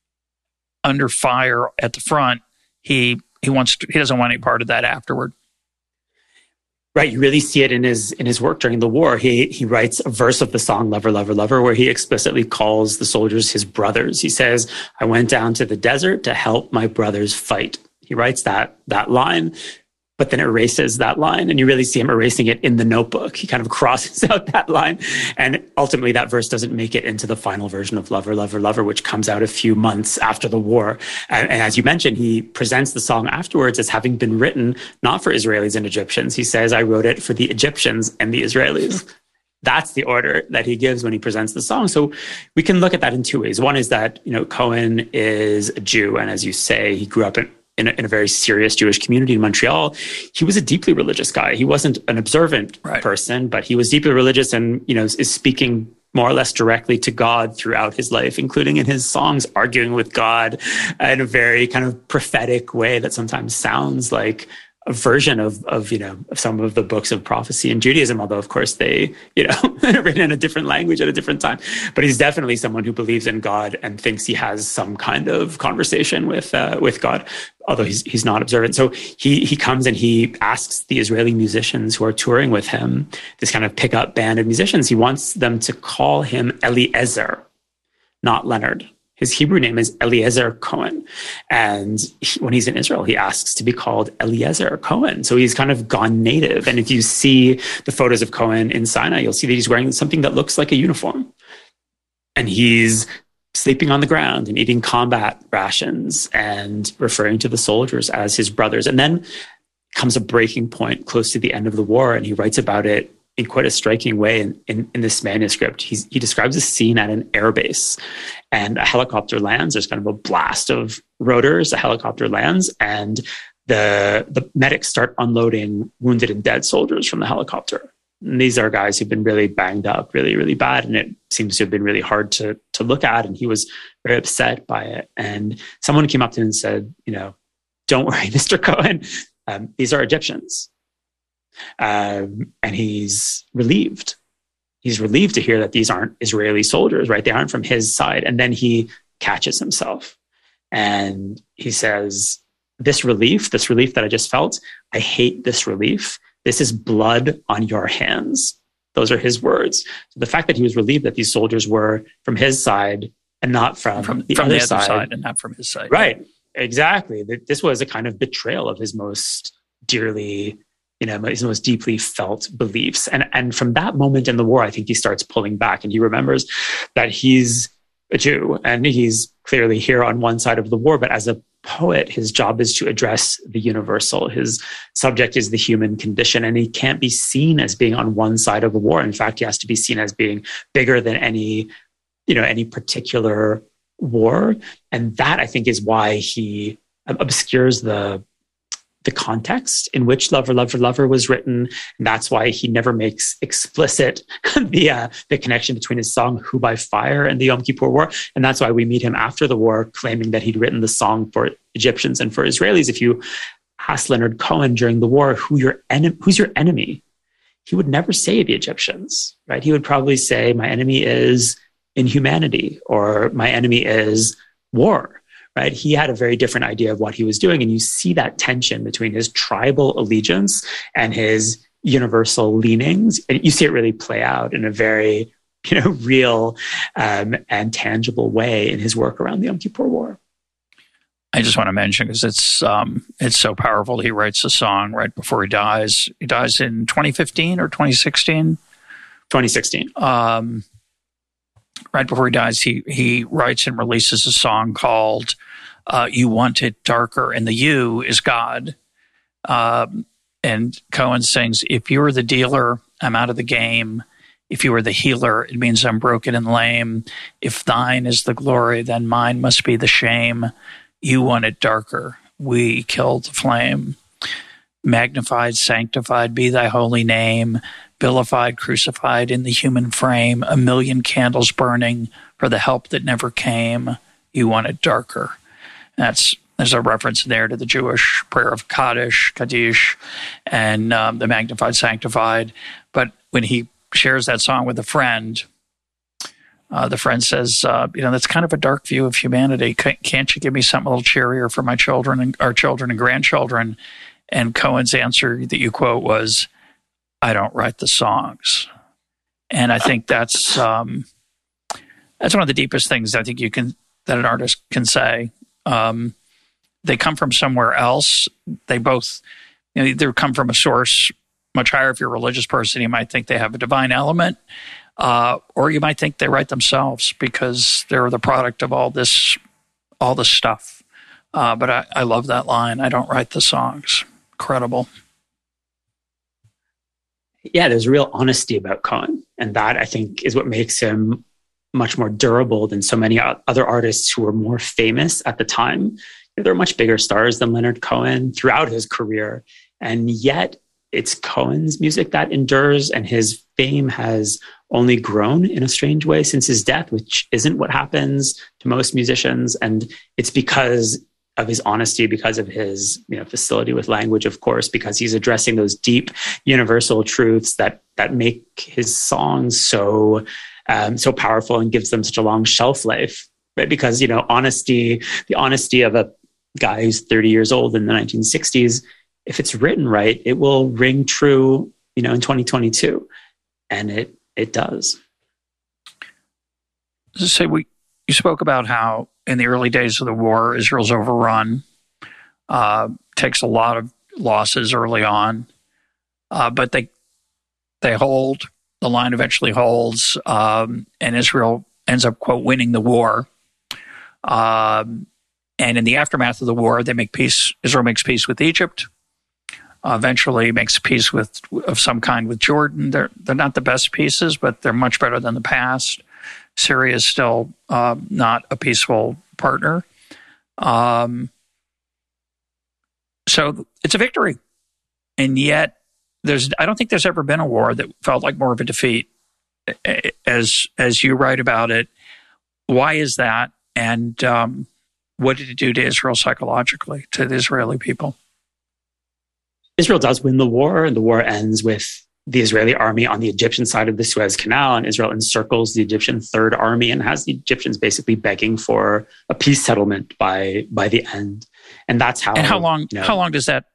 under fire at the front. He doesn't want any part of that afterward. Right, you really see it in his work during the war. He writes a verse of the song "Lover, Lover, Lover," where he explicitly calls the soldiers his brothers. He says, "I went down to the desert to help my brothers fight." He writes that line, but then erases that line, and you really see him erasing it in the notebook. He kind of crosses out that line, and ultimately that verse doesn't make it into the final version of Lover, Lover, Lover, which comes out a few months after the war. And as you mentioned, he presents the song afterwards as having been written not for Israelis and Egyptians. He says, "I wrote it for the Egyptians and the Israelis." That's the order that he gives when he presents the song. So we can look at that in two ways. One is that, Cohen is a Jew, and as you say, he grew up in a very serious Jewish community in Montreal. He was a deeply religious guy. He wasn't an observant person, but he was deeply religious and, is speaking more or less directly to God throughout his life, including in his songs, arguing with God in a very kind of prophetic way that sometimes sounds like a version of some of the books of prophecy in Judaism, although of course they, written in a different language at a different time. But he's definitely someone who believes in God and thinks he has some kind of conversation with God, although he's not observant. So he comes and he asks the Israeli musicians who are touring with him, this kind of pickup band of musicians, he wants them to call him Eliezer, not Leonard. His Hebrew name is Eliezer Cohen. And when he's in Israel, he asks to be called Eliezer Cohen. So he's kind of gone native. And if you see the photos of Cohen in Sinai, you'll see that he's wearing something that looks like a uniform. And he's sleeping on the ground and eating combat rations and referring to the soldiers as his brothers. And then comes a breaking point close to the end of the war. And he writes about it in quite a striking way in this manuscript. He describes a scene at an airbase, and a helicopter lands. There's kind of a blast of rotors. A helicopter lands, and the medics start unloading wounded and dead soldiers from the helicopter. And these are guys who've been really banged up, really, really bad, and it seems to have been really hard to look at. And he was very upset by it. And someone came up to him and said, "Don't worry, Mr. Cohen. These are Egyptians." And he's relieved. He's relieved to hear that these aren't Israeli soldiers, right? They aren't from his side. And then he catches himself and he says, this relief that I just felt, I hate this relief. This is blood on your hands. Those are his words. So the fact that he was relieved that these soldiers were from his side and not from the other side and not from his side. Right. Exactly. This was a kind of betrayal of his most dearly, his most deeply felt beliefs. And from that moment in the war, I think he starts pulling back and he remembers that he's a Jew and he's clearly here on one side of the war, but as a poet, his job is to address the universal. His subject is the human condition, and he can't be seen as being on one side of a war. In fact, he has to be seen as being bigger than any particular war. And that, I think, is why he obscures the context in which Lover, Lover, Lover was written. And that's why he never makes explicit the connection between his song, Who by Fire, and the Yom Kippur War. And that's why we meet him after the war claiming that he'd written the song for Egyptians and for Israelis. If you ask Leonard Cohen during the war, who's your enemy? He would never say the Egyptians, right? He would probably say, my enemy is inhumanity, or my enemy is war. Right? He had a very different idea of what he was doing. And you see that tension between his tribal allegiance and his universal leanings. And you see it really play out in a very, real and tangible way in his work around the Yom Kippur War. I just want to mention, because it's so powerful. He writes a song right before he dies. He dies in 2015 or 2016? 2016. Right before he dies, he writes and releases a song called You Want It Darker, and the you is God. And Cohen sings, if you are the dealer, I'm out of the game. If you are the healer, it means I'm broken and lame. If thine is the glory, then mine must be the shame. You want it darker, we killed the flame. Magnified, sanctified be thy holy name. Vilified, crucified in the human frame, a million candles burning for the help that never came. You want it darker. There's a reference there to the Jewish prayer of Kaddish, and the magnified, sanctified. But when he shares that song with a friend, the friend says, that's kind of a dark view of humanity. Can't you give me something a little cheerier for my children and our children and grandchildren? And Cohen's answer that you quote was, I don't write the songs. And I think that's one of the deepest things I think that an artist can say. They come from somewhere else. They both either come from a source much higher. If you're a religious person, you might think they have a divine element, or you might think they write themselves because they're the product of all this stuff. But I love that line. I don't write the songs. Incredible. Yeah, there's real honesty about Cohen. And that, I think, is what makes him much more durable than so many other artists who were more famous at the time. There are much bigger stars than Leonard Cohen throughout his career. And yet it's Cohen's music that endures, and his fame has only grown in a strange way since his death, which isn't what happens to most musicians. And it's because of his honesty, because of his facility with language, of course, because he's addressing those deep universal truths that make his songs so powerful and gives them such a long shelf life. Right? Because the honesty of a guy who's 30 years old in the 1960s, if it's written right, it will ring true, in 2022, and it does. So you spoke about how in the early days of the war, Israel's overrun, takes a lot of losses early on, but they hold. The line eventually holds, and Israel ends up, quote, winning the war. And in the aftermath of the war, they make peace. Israel makes peace with Egypt. Eventually makes peace of some kind with Jordan. They're not the best pieces, but they're much better than the past. Syria is still not a peaceful partner. So it's a victory. And yet I don't think there's ever been a war that felt like more of a defeat as you write about it. Why is that? And what did it do to Israel psychologically, to the Israeli people? Israel does win the war, and the war ends with the Israeli army on the Egyptian side of the Suez Canal, and Israel encircles the Egyptian Third Army and has the Egyptians basically begging for a peace settlement by the end. And that's how. And how long does that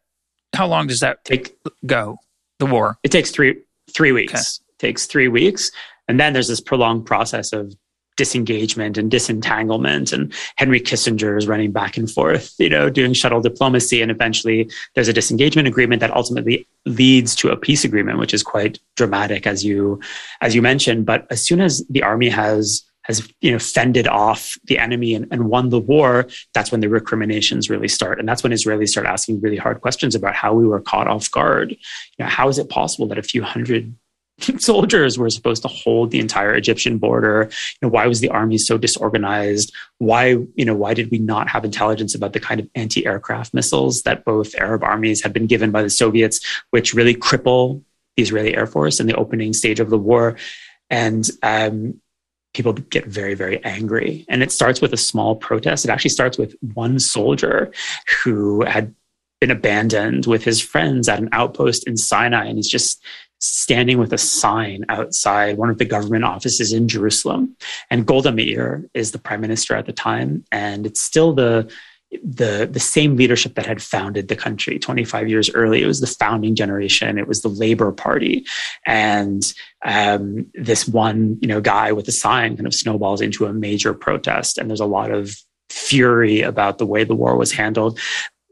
go? The war? It takes three weeks. Okay. It takes 3 weeks, and then there's this prolonged process of disengagement and disentanglement, and Henry Kissinger is running back and forth, doing shuttle diplomacy, and eventually there's a disengagement agreement that ultimately leads to a peace agreement, which is quite dramatic, as you mentioned. But as soon as the army has fended off the enemy and won the war, that's when the recriminations really start, and that's when Israelis start asking really hard questions about how we were caught off guard. How is it possible that a few hundred soldiers were supposed to hold the entire Egyptian border? Why was the army so disorganized? Why did we not have intelligence about the kind of anti-aircraft missiles that both Arab armies had been given by the Soviets, which really cripple the Israeli Air Force in the opening stage of the war? And people get very, very angry. And it starts with a small protest. It actually starts with one soldier who had been abandoned with his friends at an outpost in Sinai, and he's just standing with a sign outside one of the government offices in Jerusalem. And Golda Meir is the prime minister at the time, and it's still the same leadership that had founded the country 25 years early. It was the founding generation. It was the Labor Party. And this one, guy with a sign kind of snowballs into a major protest. And there's a lot of fury about the way the war was handled.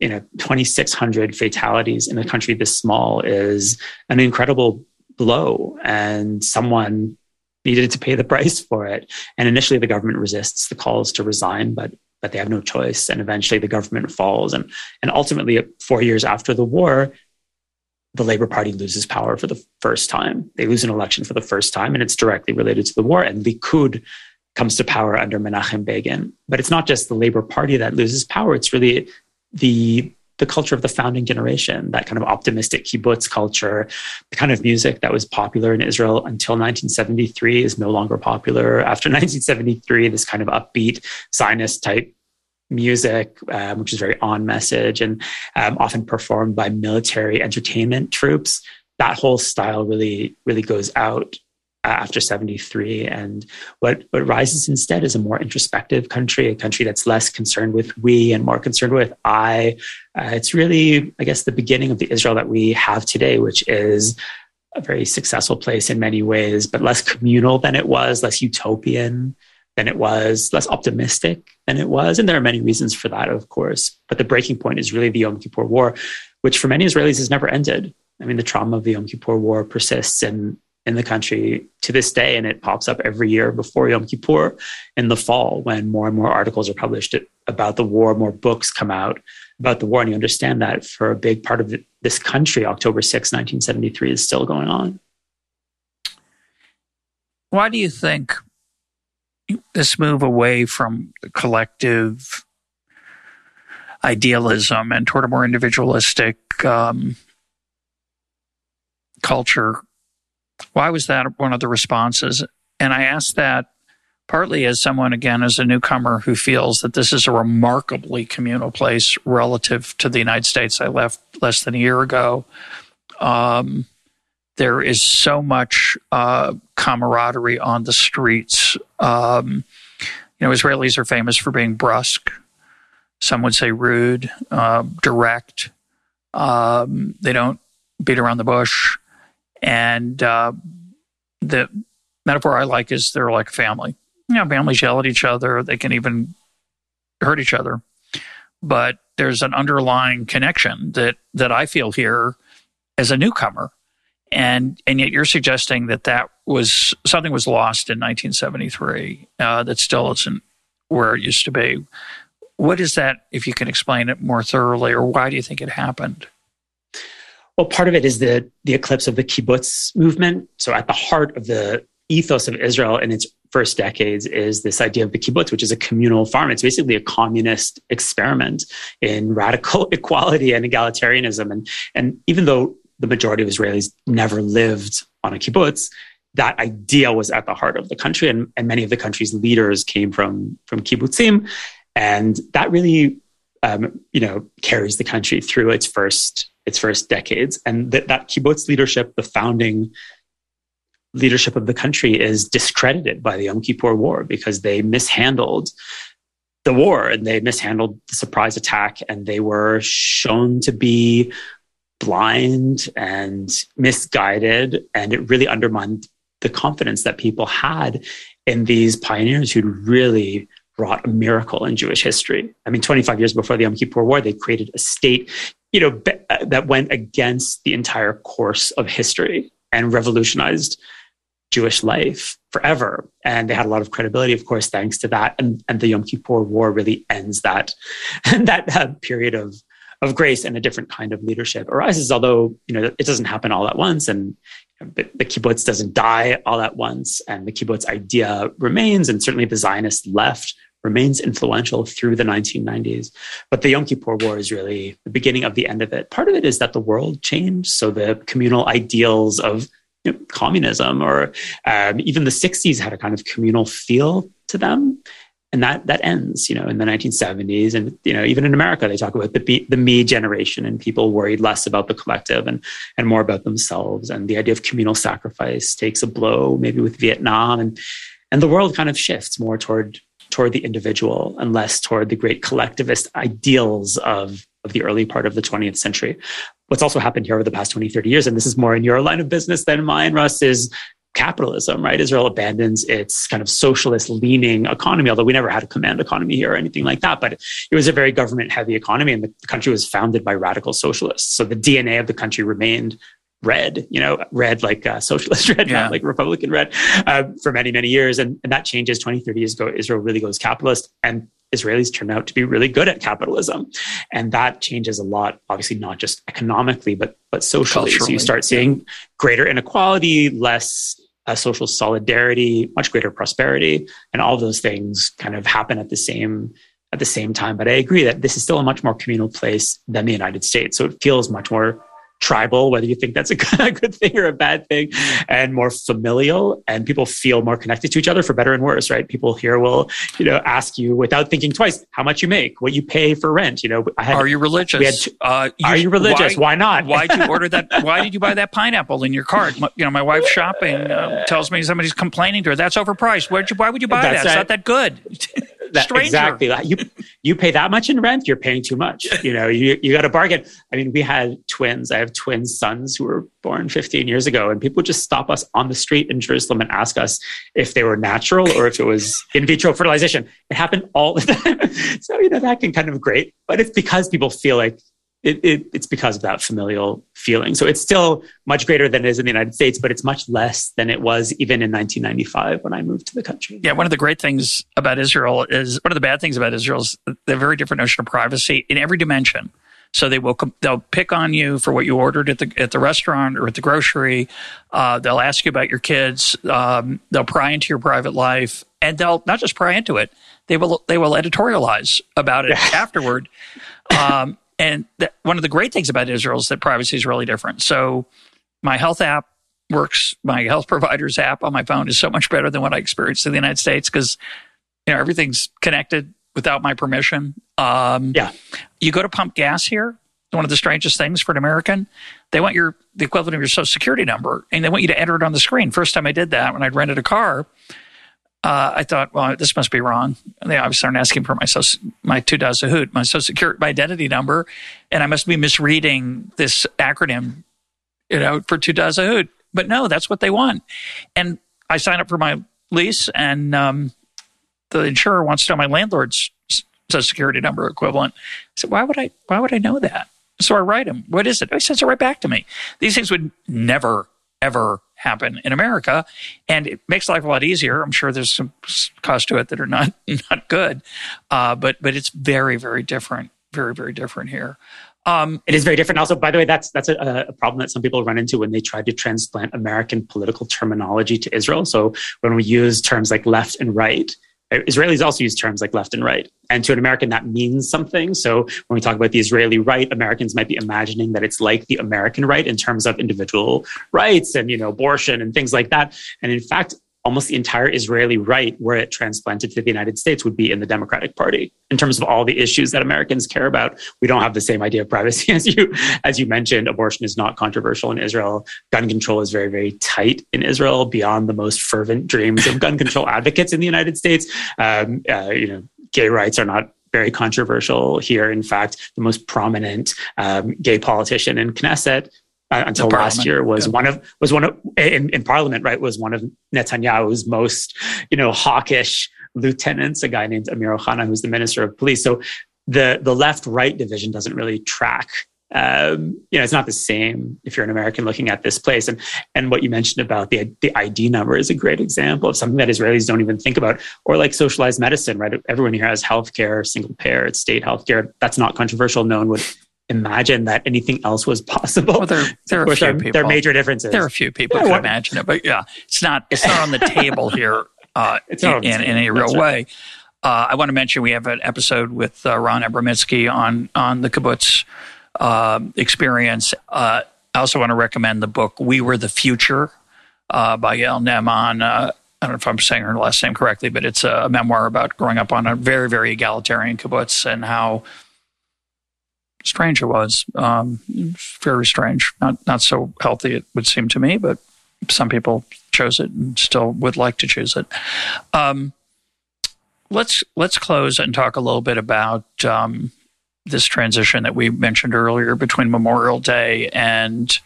2,600 fatalities in a country this small is an incredible blow, and someone needed to pay the price for it. And initially the government resists the calls to resign, but they have no choice. And eventually the government falls. And ultimately, 4 years after the war, the Labor Party loses power for the first time. They lose an election for the first time, and it's directly related to the war. And Likud comes to power under Menachem Begin. But it's not just the Labor Party that loses power. It's really the culture of the founding generation, that kind of optimistic kibbutz culture, the kind of music that was popular in Israel until 1973 is no longer popular. After 1973, this kind of upbeat Zionist type music, which is very on message and often performed by military entertainment troops, that whole style really, really goes out after 73. And what rises instead is a more introspective country, a country that's less concerned with we and more concerned with I. It's really, I guess, the beginning of the Israel that we have today, which is a very successful place in many ways, but less communal than it was, less utopian than it was, less optimistic than it was. And there are many reasons for that, of course. But the breaking point is really the Yom Kippur War, which for many Israelis has never ended. I mean, the trauma of the Yom Kippur War persists in the country to this day, and it pops up every year before Yom Kippur in the fall when more and more articles are published about the war, more books come out about the war, and you understand that for a big part of this country, October 6, 1973 is still going on. Why do you think this move away from the collective idealism and toward a more individualistic culture, why was that one of the responses? And I ask that partly as someone, again, as a newcomer who feels that this is a remarkably communal place relative to the United States. I left less than a year ago. There is so much camaraderie on the streets. Israelis are famous for being brusque. Some would say rude, direct. They don't beat around the bush. And the metaphor I like is they're like a family. Families yell at each other. They can even hurt each other. But there's an underlying connection that I feel here as a newcomer. And yet you're suggesting that was something was lost in 1973 that still isn't where it used to be. What is that, if you can explain it more thoroughly, or why do you think it happened? Well, part of it is the eclipse of the kibbutz movement. So at the heart of the ethos of Israel in its first decades is this idea of the kibbutz, which is a communal farm. It's basically a communist experiment in radical equality and egalitarianism. And even though the majority of Israelis never lived on a kibbutz, that idea was at the heart of the country. And many of the country's leaders came from kibbutzim. And that really carries the country through its first decades. And that kibbutz leadership, the founding leadership of the country, is discredited by the Yom Kippur War because they mishandled the war and they mishandled the surprise attack, and they were shown to be blind and misguided, and it really undermined the confidence that people had in these pioneers who'd really wrought a miracle in Jewish history. I mean, 25 years before the Yom Kippur War, they created a state, that went against the entire course of history and revolutionized Jewish life forever. And they had a lot of credibility, of course, thanks to that. And the Yom Kippur War really ends that period of grace, and a different kind of leadership arises, although, it doesn't happen all at once. And the kibbutz doesn't die all at once. And the kibbutz idea remains, and certainly the Zionist left remains influential through the 1990s. But the Yom Kippur War is really the beginning of the end of it. Part of it is that the world changed. So the communal ideals of communism, or even the 60s, had a kind of communal feel to them. And that ends, in the 1970s. And, even in America, they talk about the me generation, and people worried less about the collective and more about themselves. And the idea of communal sacrifice takes a blow, maybe with Vietnam. And the world kind of shifts more toward the individual and less toward the great collectivist ideals of the early part of the 20th century. What's also happened here over the past 20, 30 years, and this is more in your line of business than mine, Russ, is capitalism, right? Israel abandons its kind of socialist-leaning economy, although we never had a command economy here or anything like that. But it was a very government-heavy economy, and the country was founded by radical socialists. So the DNA of the country remained red, red like socialist red, not like Republican red, for many, many years. And that changes 20, 30 years ago. Israel really goes capitalist, and Israelis turn out to be really good at capitalism. And that changes a lot, obviously not just economically, but socially. Culturally. So you start seeing greater inequality, less social solidarity, much greater prosperity, and all those things kind of happen at the same time. But I agree that this is still a much more communal place than the United States. So it feels much more tribal, whether you think that's a good thing or a bad thing, and more familial, and people feel more connected to each other for better and worse, right? People here will, ask you without thinking twice how much you make, what you pay for rent. Are you religious? Are you religious? Why not? Why did you order that? Why did you buy that pineapple in your cart? My wife's shopping tells me somebody's complaining to her. That's overpriced. Why would you buy that? Right. It's not that good. Exactly. You pay that much in rent, you're paying too much. You got to bargain. I mean, we had twins. I have twin sons who were born 15 years ago, and people just stop us on the street in Jerusalem and ask us if they were natural or if it was in vitro fertilization. It happened all the time. So, that can kind of grate, but it's because people feel like it's because of that familial feeling. So it's still much greater than it is in the United States, but it's much less than it was even in 1995 when I moved to the country. Yeah, one of the great things about Israel is, one of the bad things about Israel is the very different notion of privacy in every dimension. So they'll pick on you for what you ordered at the restaurant or at the grocery. They'll ask you about your kids. They'll pry into your private life, and they'll not just pry into it. They will editorialize about it afterward. And one of the great things about Israel is that privacy is really different. So my health app works. My health provider's app on my phone is so much better than what I experienced in the United States because everything's connected without my permission. You go to pump gas here. One of the strangest things for an American, they want the equivalent of your Social Security number, and they want you to enter it on the screen. First time I did that, when I'd rented a car, I thought, well, this must be wrong. And they obviously aren't asking for my Teudat Zahut, my Social Security, my identity number, and I must be misreading this acronym, for Teudat Zahut. But no, that's what they want. And I signed up for my lease, and the insurer wants to know my landlord's Social Security number equivalent. I said, why would I know that? So I write him, what is it? He sends it right back to me. These things would never, ever happen in America, and it makes life a lot easier. I'm sure there's some costs to it that are not good, but it's very, very different, very, very different here. It is very different. Also, by the way, that's a problem that some people run into when they try to transplant American political terminology to Israel. So when we use terms like left and right, Israelis also use terms like left and right. And to an American, that means something. So when we talk about the Israeli right, Americans might be imagining that it's like the American right in terms of individual rights and, abortion and things like that. And in fact, almost the entire Israeli right, were it transplanted to the United States, would be in the Democratic Party. In terms of all the issues that Americans care about, we don't have the same idea of privacy as you mentioned. Abortion is not controversial in Israel. Gun control is very, very tight in Israel, beyond the most fervent dreams of gun control advocates in the United States. Gay rights are not very controversial here. In fact, the most prominent gay politician in Knesset until last year was one of in Parliament, right? Was one of Netanyahu's most hawkish lieutenants, a guy named Amir Ohana, who's the Minister of Police. So the left-right division doesn't really track. It's not the same if you're an American looking at this place. And what you mentioned about the ID number is a great example of something that Israelis don't even think about. Or like socialized medicine, right? Everyone here has healthcare, single payer, it's state healthcare. That's not controversial. No one would imagine that anything else was possible. Well, there are a few people. There are major differences. There are a few people who imagine it, but it's not on the table here in any real way. I want to mention we have an episode with Ron Abramitsky on the kibbutz experience. I also want to recommend the book "We Were the Future" by Yael Ne'eman. I don't know if I'm saying her last name correctly, but it's a memoir about growing up on a very, very egalitarian kibbutz and how strange it was. Very strange. Not so healthy, it would seem to me, but some people chose it and still would like to choose it. Let's close and talk a little bit about this transition that we mentioned earlier between Memorial Day and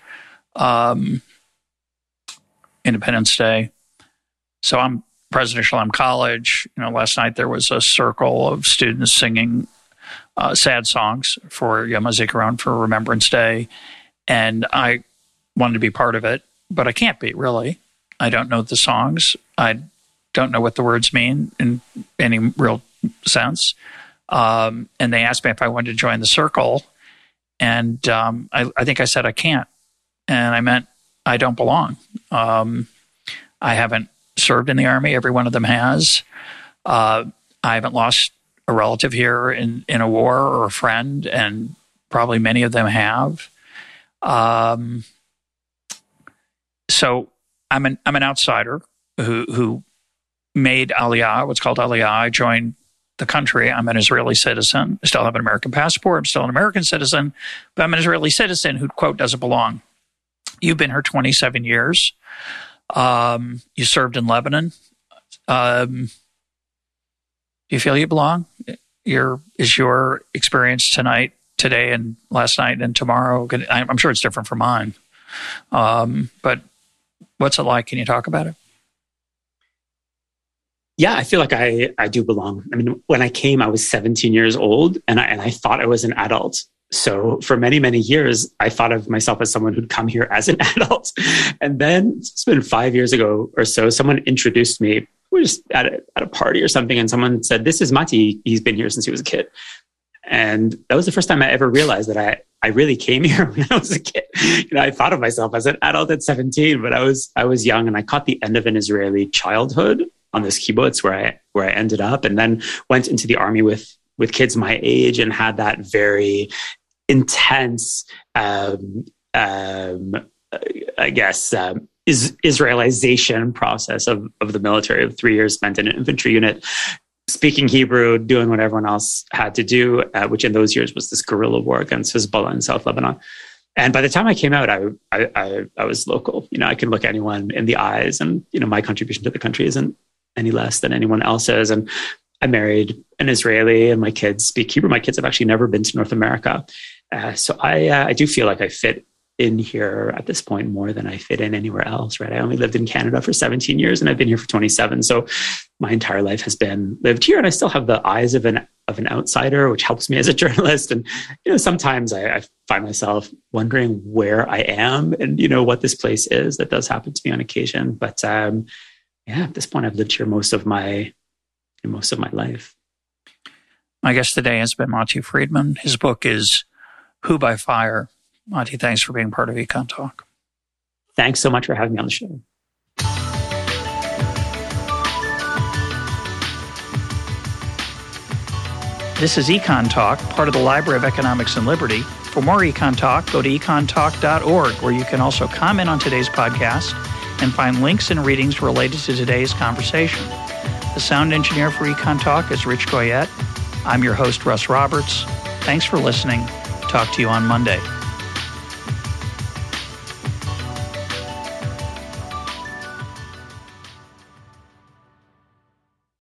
Independence Day. So I'm President Shalom College. Last night there was a circle of students singing sad songs for Yom HaZikaron, for Remembrance Day, and I wanted to be part of it, but I can't be, really. I don't know the songs. I don't know what the words mean in any real sense. And they asked me if I wanted to join the circle, and I think I said I can't, and I meant I don't belong. I haven't served in the Army. Every one of them has. I haven't lost a relative here in a war or a friend, and probably many of them have. So I'm an outsider who made Aliyah, what's called Aliyah. I joined the country. I'm an Israeli citizen. I still have an American passport. I'm still an American citizen, but I'm an Israeli citizen who, quote, doesn't belong. You've been here 27 years. You served in Lebanon. Do you feel you belong? Is your experience today and last night and tomorrow? I'm sure it's different from mine. But what's it like? Can you talk about it? Yeah, I feel like I do belong. I mean, when I came, I was 17 years old, and I thought I was an adult. So for many, many years, I thought of myself as someone who'd come here as an adult. And then it's been 5 years ago or so, someone introduced me. We were just at a party or something, and someone said, "This is Mati. He's been here since he was a kid." And that was the first time I ever realized that I really came here when I was a kid. I thought of myself as an adult at 17, but I was young, and I caught the end of an Israeli childhood on this kibbutz where I ended up, and then went into the army with kids my age and had that very intense, Israelization process of the military, of 3 years spent in an infantry unit, speaking Hebrew, doing what everyone else had to do, which in those years was this guerrilla war against Hezbollah in South Lebanon. And by the time I came out, I was local. I can look anyone in the eyes, and my contribution to the country isn't any less than anyone else's. And I married an Israeli, and my kids speak Hebrew. My kids have actually never been to North America. So I do feel like I fit in here at this point more than I fit in anywhere else, right? I only lived in Canada for 17 years, and I've been here for 27. So my entire life has been lived here, and I still have the eyes of an outsider, which helps me as a journalist. And, sometimes I find myself wondering where I am and, what this place is. That does happen to me on occasion. But at this point, I've lived here most of my life. My guest today has been Mati Friedman. His book is Who by Fire. Mati, thanks for being part of Econ Talk. Thanks so much for having me on the show. This is Econ Talk, part of the Library of Economics and Liberty. For more Econ Talk, go to econtalk.org, where you can also comment on today's podcast and find links and readings related to today's conversation. The sound engineer for Econ Talk is Rich Goyette. I'm your host, Russ Roberts. Thanks for listening. Talk to you on Monday.